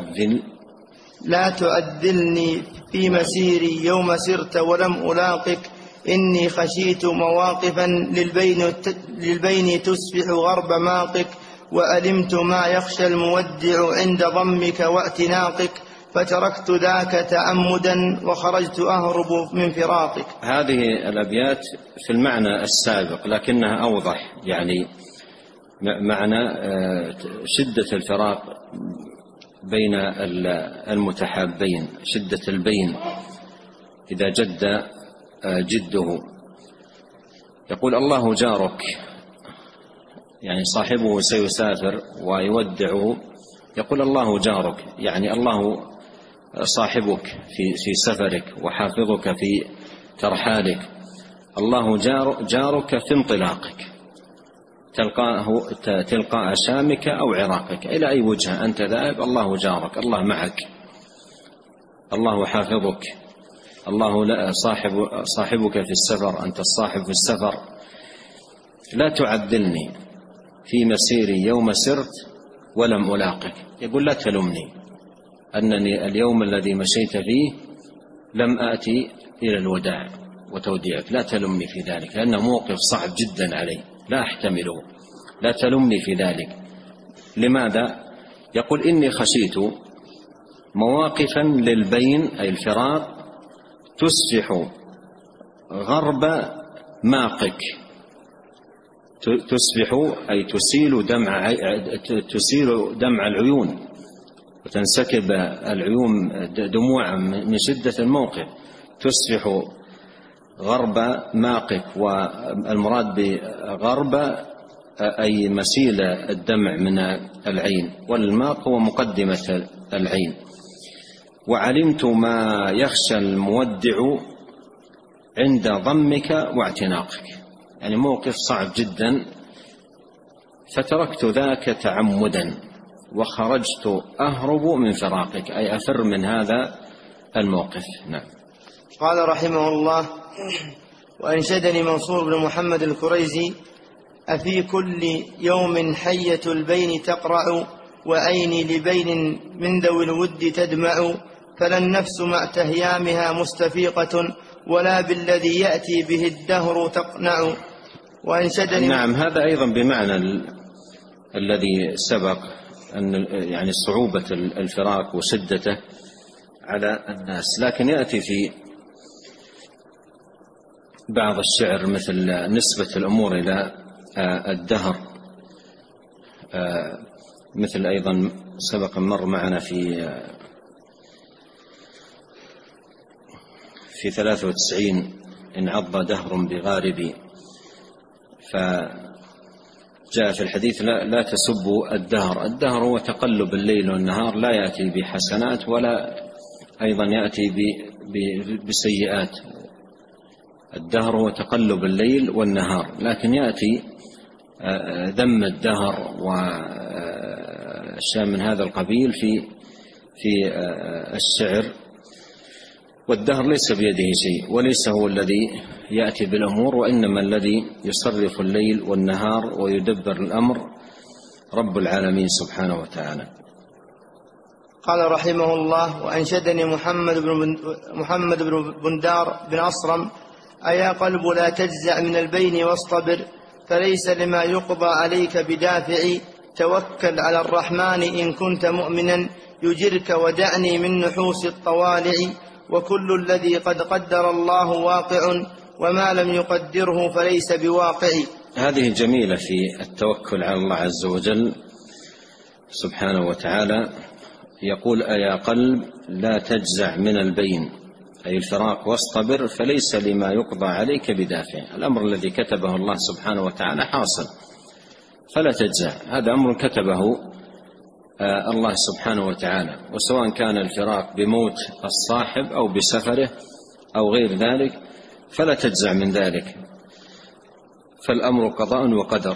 لا تعذلني في مسيري يوم سرت ولم ألاقك، إني خشيت مواقفا للبين تسفح غرب ماقك، وألمت ما يخشى المودع عند ضمك واعتناقك، فتركت ذاك تعمدا وخرجت أهرب من فراقك. هذه الأبيات في المعنى السابق لكنها أوضح، يعني معنى شدة الفراق بين المتحابين، شدة البين إذا جد جده. يقول الله جارك، يعني صاحبه سيسافر ويودعه، يقول الله جارك، يعني الله صاحبك في سفرك وحافظك في ترحالك، الله جارك في انطلاقك تلقاء شامك أو عراقك، إلى أي وجهة أنت ذاهب الله جارك، الله معك، الله حافظك، الله صاحبك في السفر، أنت الصاحب في السفر. لا تعذلني في مسيري يوم سرت ولم ألاقك، يقول لا تلمني أنني اليوم الذي مشيت فيه لم آتي إلى الوداع وتوديعك، لا تلمني في ذلك، لأنه موقف صعب جدا علي لا أحتمله. لا تلمني في ذلك. لماذا؟ يقول إني خشيت مواقفا للبين أي الفراق تسفح غرب ماقك، تسفح أي تسيل دمع العيون وتنسكب العيون دموعا من شدة الموقف. تسفح غرب ماقك، والمراد بغرب أي مسيل الدمع من العين، والماق هو مقدمة العين. وعلمت ما يخشى المودع عند ضمك واعتناقك، يعني موقف صعب جدا، فتركت ذاك تعمدا وخرجت أهرب من فراقك، أي أفر من هذا الموقف. نعم. قال رحمه الله: وأنشدني منصور بن محمد الكريزي: أفي كل يوم حية البين تقرع، وعيني لبين من ذوي الود تدمع، فلا النفس مع تهيامها مستفيقة، ولا بالذي يأتي به الدهر تقنع. وأنشدني. نعم، هذا أيضا بمعنى الذي سبق، أن يعني صعوبة الفراق وشدته على الناس، لكن يأتي في بعض الشعر مثل نسبة الأمور إلى الدهر، مثل أيضا سبق مر معنا في 93: إن عض دهر بغاربي. فجاء في الحديث: لا تسبوا الدهر. الدهر هو تقلب الليل والنهار، لا يأتي بحسنات ولا أيضا يأتي بسيئات. الدهر هو تقلب الليل والنهار، لكن يأتي ذم الدهر وشيء من هذا القبيل في الشعر. والدهر ليس بيده شيء، وليس هو الذي يأتي بالأمور، وإنما الذي يصرف الليل والنهار ويدبر الأمر رب العالمين سبحانه وتعالى. قال رحمه الله: وأنشدني محمد بن بندار بن أصرم: أيا قلب لا تجزع من البين واصطبر، فليس لما يقضى عليك بدافع، توكل على الرحمن إن كنت مؤمنا، يجرك ودعني من نحوس الطوالع، وكل الذي قد قدر الله واقع، وما لم يقدره فليس بواقع. هذه جميلة في التوكل على الله عز وجل سبحانه وتعالى. يقول: أيا قلب لا تجزع من البين أي الفراق واصطبر، فليس لما يقضى عليك بدافع. الأمر الذي كتبه الله سبحانه وتعالى حاصل، فلا تجزع. هذا أمر كتبه الله سبحانه وتعالى، وسواء كان الفراق بموت الصاحب أو بسفره أو غير ذلك، فلا تجزع من ذلك، فالأمر قضاء وقدر.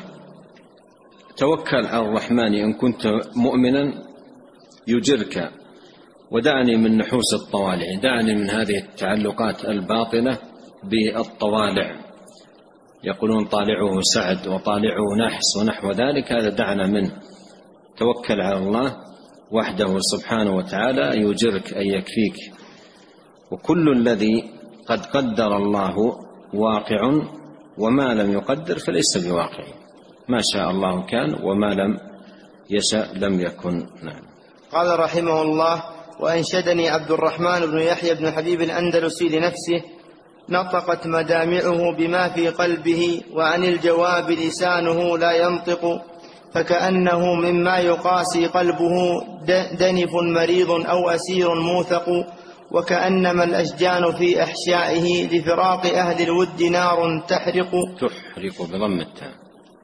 توكل على الرحمن إن كنت مؤمنا يجرك ودعني من نحوس الطوالع. دعني من هذه التعلقات الباطلة بالطوالع، يقولون طالعه سعد وطالعه نحس ونحو ذلك، هذا دعنا منه. توكل على الله وحده سبحانه وتعالى يجرك أي يكفيك. وكل الذي قد قدر الله واقع، وما لم يقدر فليس بواقع. ما شاء الله كان، وما لم يشاء لم يكن. نعم. قال رحمه الله: وأنشدني عبد الرحمن بن يحيى بن حبيب الأندلسي لنفسه: نطقت مدامعه بما في قلبه، وعن الجواب لسانه لا ينطق، فكأنه مما يقاسي قلبه دنف مريض أو أسير موثق، وكأنما الأشجان في أحشائه لفراق أهل الود نار تحرق بضم التاء.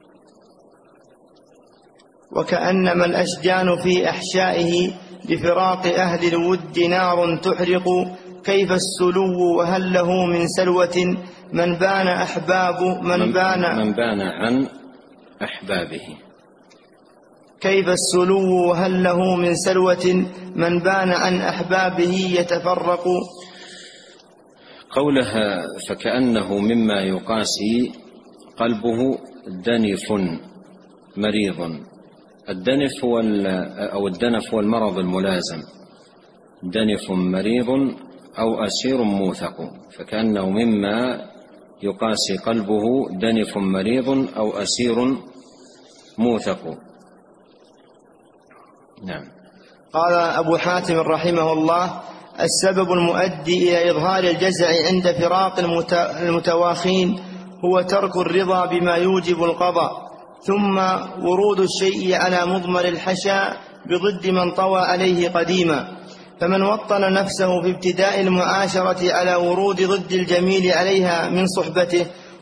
وكأنما الأشجان في أحشائه لفراق أهل الود نار تحرق، كيف السلو وهل له من سلوة، من بان عن أحبابه. كيف السلو وهل له من سلوة، من بان عن أحبابه يتفرق. قولها فكأنه مما يقاسي قلبه دنف مريض. الدنف هو المرض الملازم. دنف مريض أو أسير موثق، فكأنه مما يقاسي قلبه دنف مريض أو أسير موثق. نعم. قال أبو حاتم رحمه الله: السبب المؤدي إلى إظهار الجزع عند فراق المتواخين هو ترك الرضا بما يوجب القضاء، ثم ورود الشيء على مضمر الحشا بضد من طوى عليه قديما. فمن وطن نفسه في ابتداء المعاشرة على ورود ضد الجميل عليها من صحبته،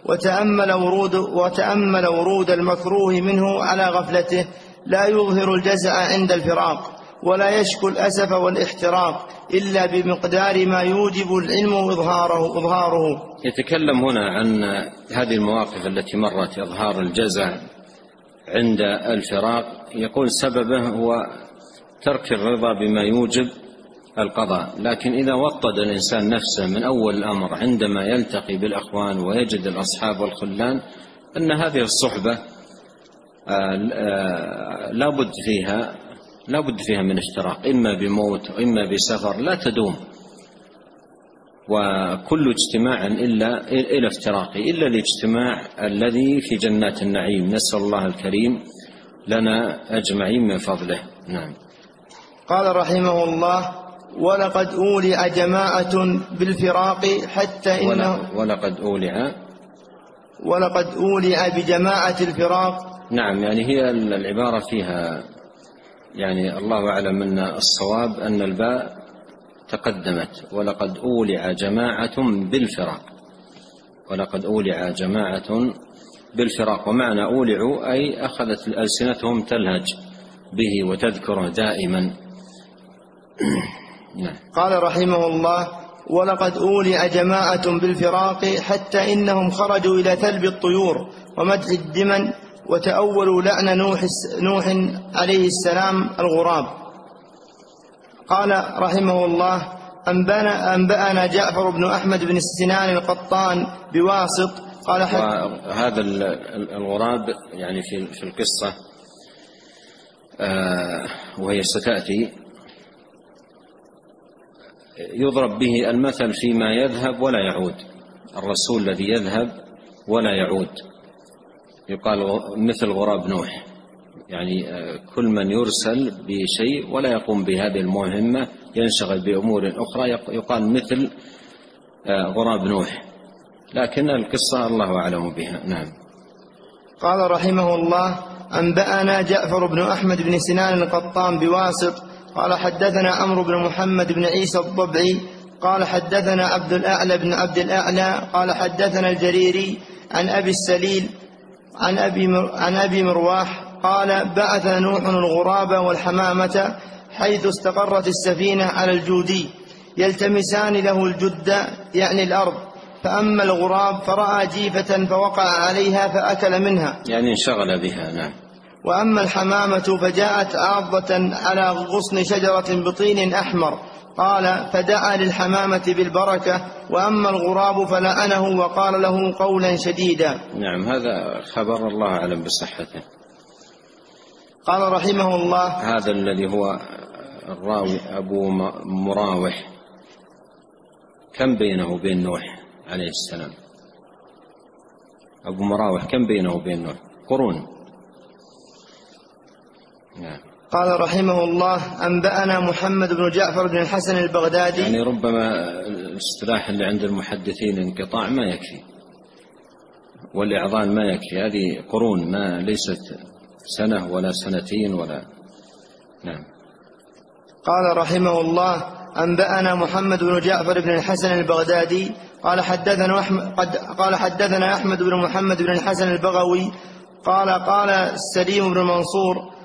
وتأمل ورود المكروه منه على غفلته، لا يظهر الجزع عند الفراق، ولا يشكو الأسف والاحتراق إلا بمقدار ما يوجب العلم إظهاره. يتكلم هنا عن هذه المواقف التي مرت، إظهار الجزع عند الفراق. يقول سببه هو ترك الرضا بما يوجب القضاء، لكن إذا وطد الإنسان نفسه من أول الأمر عندما يلتقي بالأخوان ويجد الأصحاب والخلان أن هذه الصحبة لا بد فيها من افتراق، إما بموت وإما بسفر، لا تدوم، وكل اجتماع إلى افتراق إلا الاجتماع الذي في جنات النعيم. نسأل الله الكريم لنا أجمعين من فضله. نعم. قال رحمه الله: ولقد أولع جماعة بالفراق حتى إنه ولقد أولع بجماعة الفراق. نعم، يعني هي العبارة فيها يعني الله أعلم أن الصواب أن الباء تقدمت، ولقد أولع جماعة بالفراق، ولقد أولع جماعة بالفراق، ومعنى أولعوا أي أخذت ألسنتهم تلهج به وتذكره دائما. قال رحمه الله: ولقد أولع جماعة بالفراق حتى إنهم خرجوا إلى تلب الطيور ومدح الدمن، وتأولوا لعن نوح عليه السلام الغراب. قال رحمه الله: أنبأنا جعفر بن أحمد بن سنان القطان بواسط قال هذا الغراب يعني في القصة وهي ستأتي يضرب به المثل فيما يذهب ولا يعود، الرسول الذي يذهب ولا يعود يقال مثل غراب نوح، يعني كل من يرسل بشيء ولا يقوم بهذه المهمة ينشغل بأمور أخرى يقال مثل غراب نوح، لكن القصة الله أعلم بها. نعم. قال رحمه الله: أنبأنا جعفر بن أحمد بن سنان القطان بواسط قال حدثنا عمرو بن محمد بن عيسى الضبعي قال حدثنا عبد الأعلى بن عبد الأعلى قال حدثنا الجريري عن أبي السليل عن أبي مرواح قال: بعث نوح الغراب والحمامة حيث استقرت السفينة على الجودي يلتمسان له الجد يعني الأرض، فأما الغراب فرأى جيفة فوقع عليها فأكل منها، يعني انشغل بها. نعم. وأما الحمامة فجاءت عاضة على غصن شجرة بطين أحمر، قال: فدعا للحمامة بالبركة، وأما الغراب فلعنه وقال له قولا شديدا. نعم، هذا خبر الله أعلم بصحته. قال رحمه الله: هذا الذي هو الراوي أبو مراوح كم بينه وبين نوح عليه السلام؟ أبو مراوح كم بينه وبين نوح؟ قرون. نعم. قال رحمه الله: أنبأنا محمد بن جعفر بن الحسن البغدادي. يعني ربما الاصطلاح اللي عند المحدثين انقطاع ما يكفي، والإعضان ما يكفي، هذه قرون ما ليست سنة ولا سنتين ولا. نعم. قال رحمه الله: أنبأنا محمد بن جعفر بن الحسن البغدادي قال حدثنا أحمد بن محمد بن الحسن البغوي قال سليم بن منصور: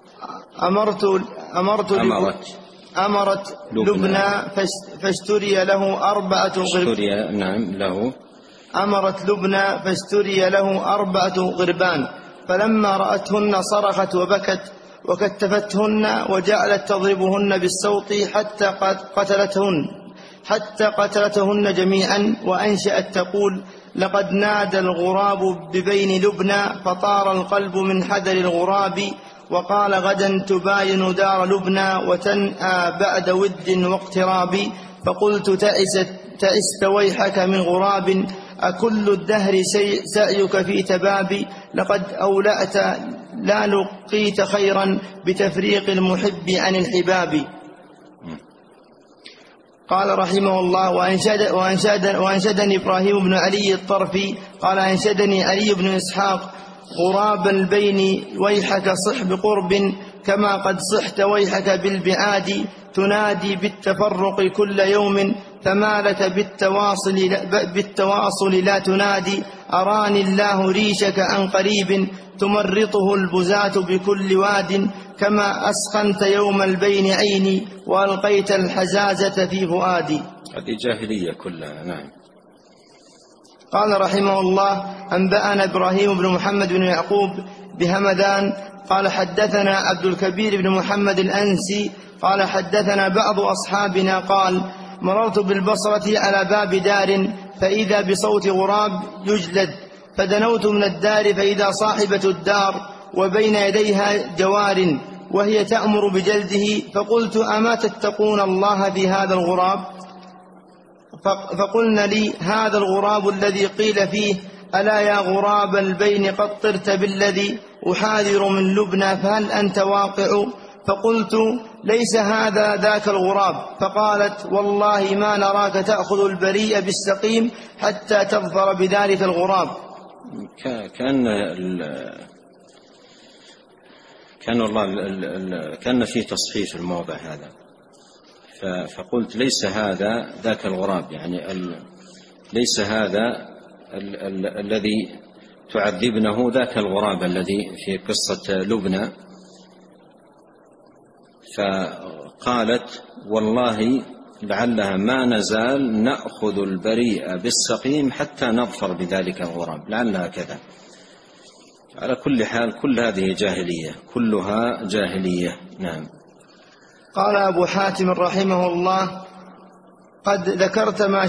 أمرت لبنى فاشتري له 4 غربان. نعم له. أمرت لبنى فاشتري له 4 غربان، فلما رأتهن صرخت وبكت وكتفتهن وجعلت تضربهن بالصوت حتى قتلتهن جميعا، وأنشأت تقول: لقد نادى الغراب ببين لبنى فطار القلب من حذر الغراب، وقال: غدا تباين دار لبنى وتنأى بعد ود واقتراب. فقلت: تئست ويحك من غراب، أكل الدهر سعيك في تباب، لقد أولأت لا لقيت خيرا بتفريق المحب عن الحباب. قال رحمه الله: وأنشدني إبراهيم بن علي الطرفي قال: أنشدني علي بن إسحاق: غراب البين ويحك صح بقرب، كما قد صحت ويحك بالبعاد، تنادي بالتفرق كل يوم، فما لك بالتواصل لا تنادي، أراني الله ريشك عن قريب، تمرطه البزاة بكل واد، كما أسخنت يوم البين عيني، وألقيت الحزازة في فؤادي. هذه جاهلية كلها. نعم. قال رحمه الله: أنبأنا إبراهيم بن محمد بن يعقوب بهمدان قال: حدثنا عبد الكبير بن محمد الأنسي قال: حدثنا بعض أصحابنا قال: مررت بالبصرة على باب دار، فإذا بصوت غراب يجلد، فدنوت من الدار، فإذا صاحبة الدار وبين يديها جوار، وهي تأمر بجلده، فقلت: أما تتقون الله بهذا الغراب؟ فقلنا لي: هذا الغراب الذي قيل فيه: ألا يا غراب البين قد طرت بالذي أحاذر من لبنى، فهل أنت واقع؟ فقلت: ليس هذا ذاك الغراب. فقالت: والله ما نراك تأخذ البريء بالسقيم حتى تظفر بذلك الغراب. كان في تصحيح الموضع هذا، فقلت: ليس هذا ذاك الغراب، يعني ليس هذا الذي تعذبنه ذاك الغراب الذي في قصة لبنى. فقالت: والله لعلها ما نزال نأخذ البريء بالسقيم حتى نظفر بذلك الغراب، لعلها كذا. على كل حال كل هذه جاهلية، كلها جاهلية. نعم. قال أبو حاتم رحمه الله: قد ذكرت ما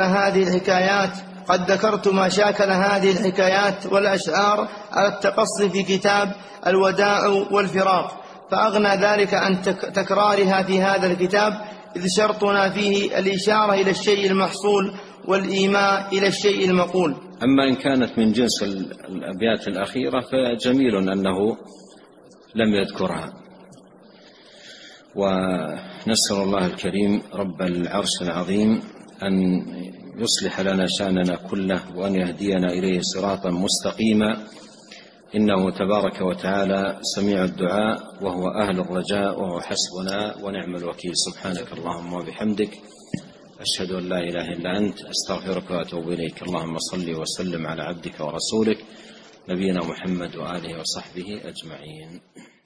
شاكل هذه الحكايات والأشعار على التقصي في كتاب الوداع والفراق، فأغنى ذلك عن تكرارها في هذا الكتاب، إذ شرطنا فيه الإشارة إلى الشيء المحصول والإيماء إلى الشيء المقول. أما إن كانت من جنس الأبيات الأخيرة فجميل أنه لم يذكرها. ونسأل الله الكريم رب العرش العظيم أن يصلح لنا شأننا كله، وأن يهدينا إليه صراطا مستقيما، إنه تبارك وتعالى سميع الدعاء، وهو أهل الرجاء، وهو حسبنا ونعم الوكيل. سبحانك اللهم وبحمدك، أشهد أن لا إله إلا أنت، أستغفرك وأتوب إليك. اللهم صل وسلم على عبدك ورسولك نبينا محمد وآله وصحبه أجمعين.